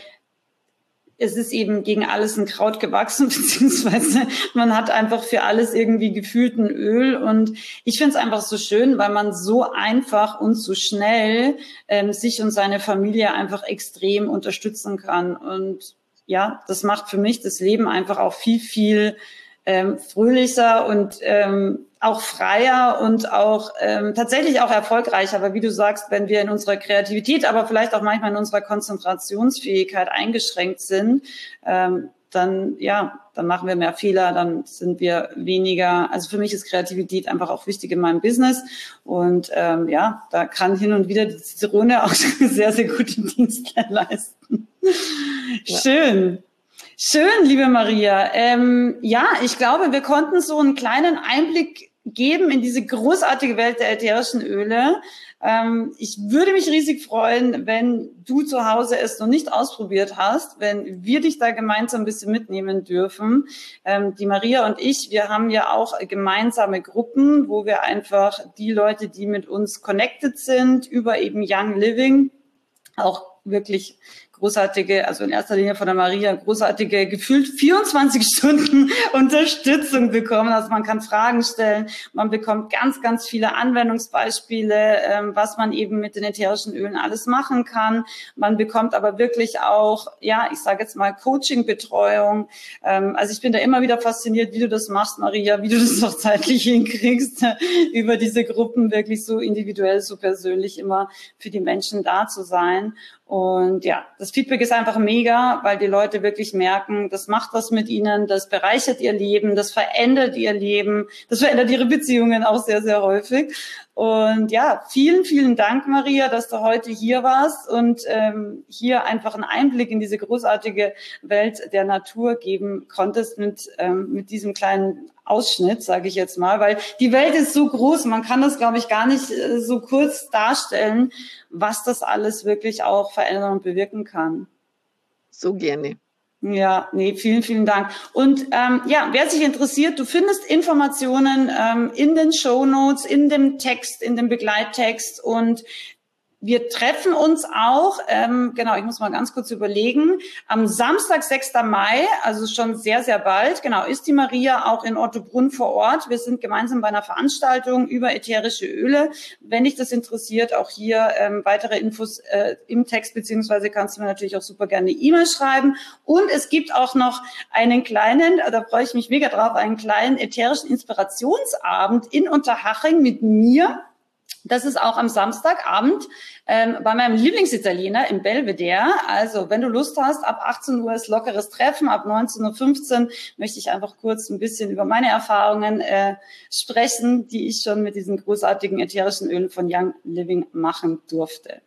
es ist eben gegen alles ein Kraut gewachsen, beziehungsweise man hat einfach für alles irgendwie gefühlt ein Öl. Und ich finde es einfach so schön, weil man so einfach und so schnell ähm, sich und seine Familie einfach extrem unterstützen kann. Und ja, das macht für mich das Leben einfach auch viel, viel ähm, fröhlicher und ähm, auch freier und auch ähm, tatsächlich auch erfolgreicher. Aber wie du sagst, wenn wir in unserer Kreativität, aber vielleicht auch manchmal in unserer Konzentrationsfähigkeit eingeschränkt sind, ähm, dann ja, dann machen wir mehr Fehler, dann sind wir weniger. Also für mich ist Kreativität einfach auch wichtig in meinem Business. Und ähm, ja, da kann hin und wieder die Zitrone auch sehr, sehr guten Dienst leisten. Ja. Schön. Schön, liebe Maria. Ähm, ja, ich glaube, wir konnten so einen kleinen Einblick geben in diese großartige Welt der ätherischen Öle. Ähm, ich würde mich riesig freuen, wenn du zu Hause es noch nicht ausprobiert hast, wenn wir dich da gemeinsam ein bisschen mitnehmen dürfen. Ähm, die Maria und ich, wir haben ja auch gemeinsame Gruppen, wo wir einfach die Leute, die mit uns connected sind, über eben Young Living, auch wirklich großartige, also in erster Linie von der Maria, großartige, gefühlt vierundzwanzig Stunden Unterstützung bekommen. Also man kann Fragen stellen, man bekommt ganz, ganz viele Anwendungsbeispiele, ähm, was man eben mit den ätherischen Ölen alles machen kann. Man bekommt aber wirklich auch, ja, ich sage jetzt mal Coaching-Betreuung. Ähm, also ich bin da immer wieder fasziniert, wie du das machst, Maria, wie du das auch zeitlich hinkriegst, über diese Gruppen wirklich so individuell, so persönlich immer für die Menschen da zu sein. Und ja, das Feedback ist einfach mega, weil die Leute wirklich merken, das macht was mit ihnen, das bereichert ihr Leben, das verändert ihr Leben, das verändert ihre Beziehungen auch sehr, sehr häufig. Und ja, vielen, vielen Dank, Maria, dass du heute hier warst und ähm, hier einfach einen Einblick in diese großartige Welt der Natur geben konntest mit, ähm, mit diesem kleinen Ausschnitt, sage ich jetzt mal, weil die Welt ist so groß, man kann das, glaube ich, gar nicht äh, so kurz darstellen, was das alles wirklich auch verändern und bewirken kann. So gerne. Ja, nee, vielen, vielen Dank. Und ähm, ja, wer sich interessiert, du findest Informationen ähm, in den Shownotes, in dem Text, in dem Begleittext, und Wir treffen uns auch, ähm, genau, ich muss mal ganz kurz überlegen, am Samstag, sechsten Mai, also schon sehr, sehr bald, genau, ist die Maria auch in Ottobrunn vor Ort. Wir sind gemeinsam bei einer Veranstaltung über ätherische Öle. Wenn dich das interessiert, auch hier ähm, weitere Infos äh, im Text, beziehungsweise kannst du mir natürlich auch super gerne eine E-Mail schreiben. Und es gibt auch noch einen kleinen, da freue ich mich mega drauf, einen kleinen ätherischen Inspirationsabend in Unterhaching mit mir. Das ist auch am Samstagabend ähm, bei meinem Lieblingsitaliener im Belvedere. Also wenn du Lust hast, ab achtzehn Uhr ist lockeres Treffen, ab neunzehn Uhr fünfzehn möchte ich einfach kurz ein bisschen über meine Erfahrungen äh, sprechen, die ich schon mit diesen großartigen ätherischen Ölen von Young Living machen durfte.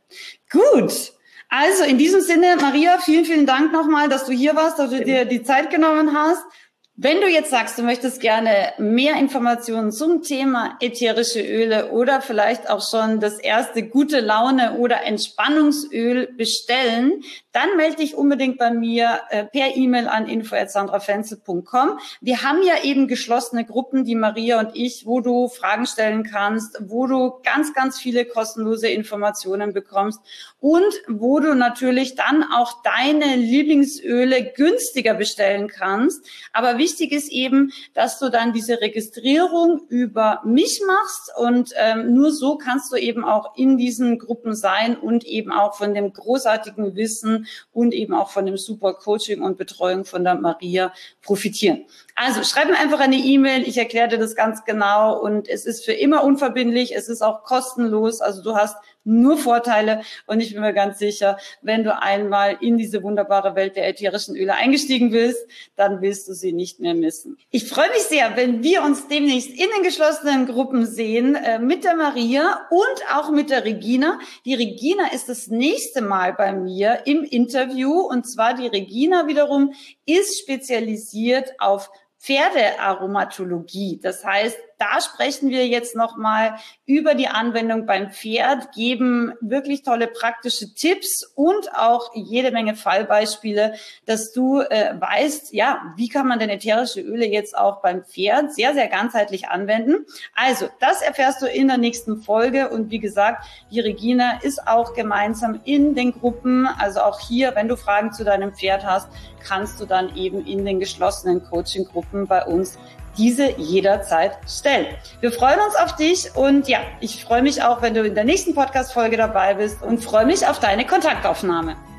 Gut. Also in diesem Sinne, Maria, vielen, vielen Dank nochmal, dass du hier warst, dass du dir die Zeit genommen hast. Wenn du jetzt sagst, du möchtest gerne mehr Informationen zum Thema ätherische Öle oder vielleicht auch schon das erste gute Laune oder Entspannungsöl bestellen, dann melde dich unbedingt bei mir äh, per E-Mail an info at sandra fenzel punkt com. Wir haben ja eben geschlossene Gruppen, die Maria und ich, wo du Fragen stellen kannst, wo du ganz, ganz viele kostenlose Informationen bekommst und wo du natürlich dann auch deine Lieblingsöle günstiger bestellen kannst. Aber wichtig ist eben, dass du dann diese Registrierung über mich machst und ähm, nur so kannst du eben auch in diesen Gruppen sein und eben auch von dem großartigen Wissen und eben auch von dem super Coaching und Betreuung von der Maria profitieren. Also schreib mir einfach eine E-Mail, ich erkläre dir das ganz genau und es ist für immer unverbindlich, es ist auch kostenlos, also du hast nur Vorteile und ich bin mir ganz sicher, wenn du einmal in diese wunderbare Welt der ätherischen Öle eingestiegen bist, dann willst du sie nicht mehr missen. Ich freue mich sehr, wenn wir uns demnächst in den geschlossenen Gruppen sehen, äh, mit der Maria und auch mit der Regina. Die Regina ist das nächste Mal bei mir im Interview und zwar die Regina wiederum ist spezialisiert auf Pferdearomatologie. Das heißt, da sprechen wir jetzt nochmal über die Anwendung beim Pferd, geben wirklich tolle praktische Tipps und auch jede Menge Fallbeispiele, dass du äh, weißt, ja, wie kann man denn ätherische Öle jetzt auch beim Pferd sehr, sehr ganzheitlich anwenden. Also, das erfährst du in der nächsten Folge und wie gesagt, die Regina ist auch gemeinsam in den Gruppen, also auch hier, wenn du Fragen zu deinem Pferd hast, kannst du dann eben in den geschlossenen Coaching-Gruppen bei uns diese jederzeit stellen. Wir freuen uns auf dich und ja, ich freue mich auch, wenn du in der nächsten Podcast-Folge dabei bist und freue mich auf deine Kontaktaufnahme.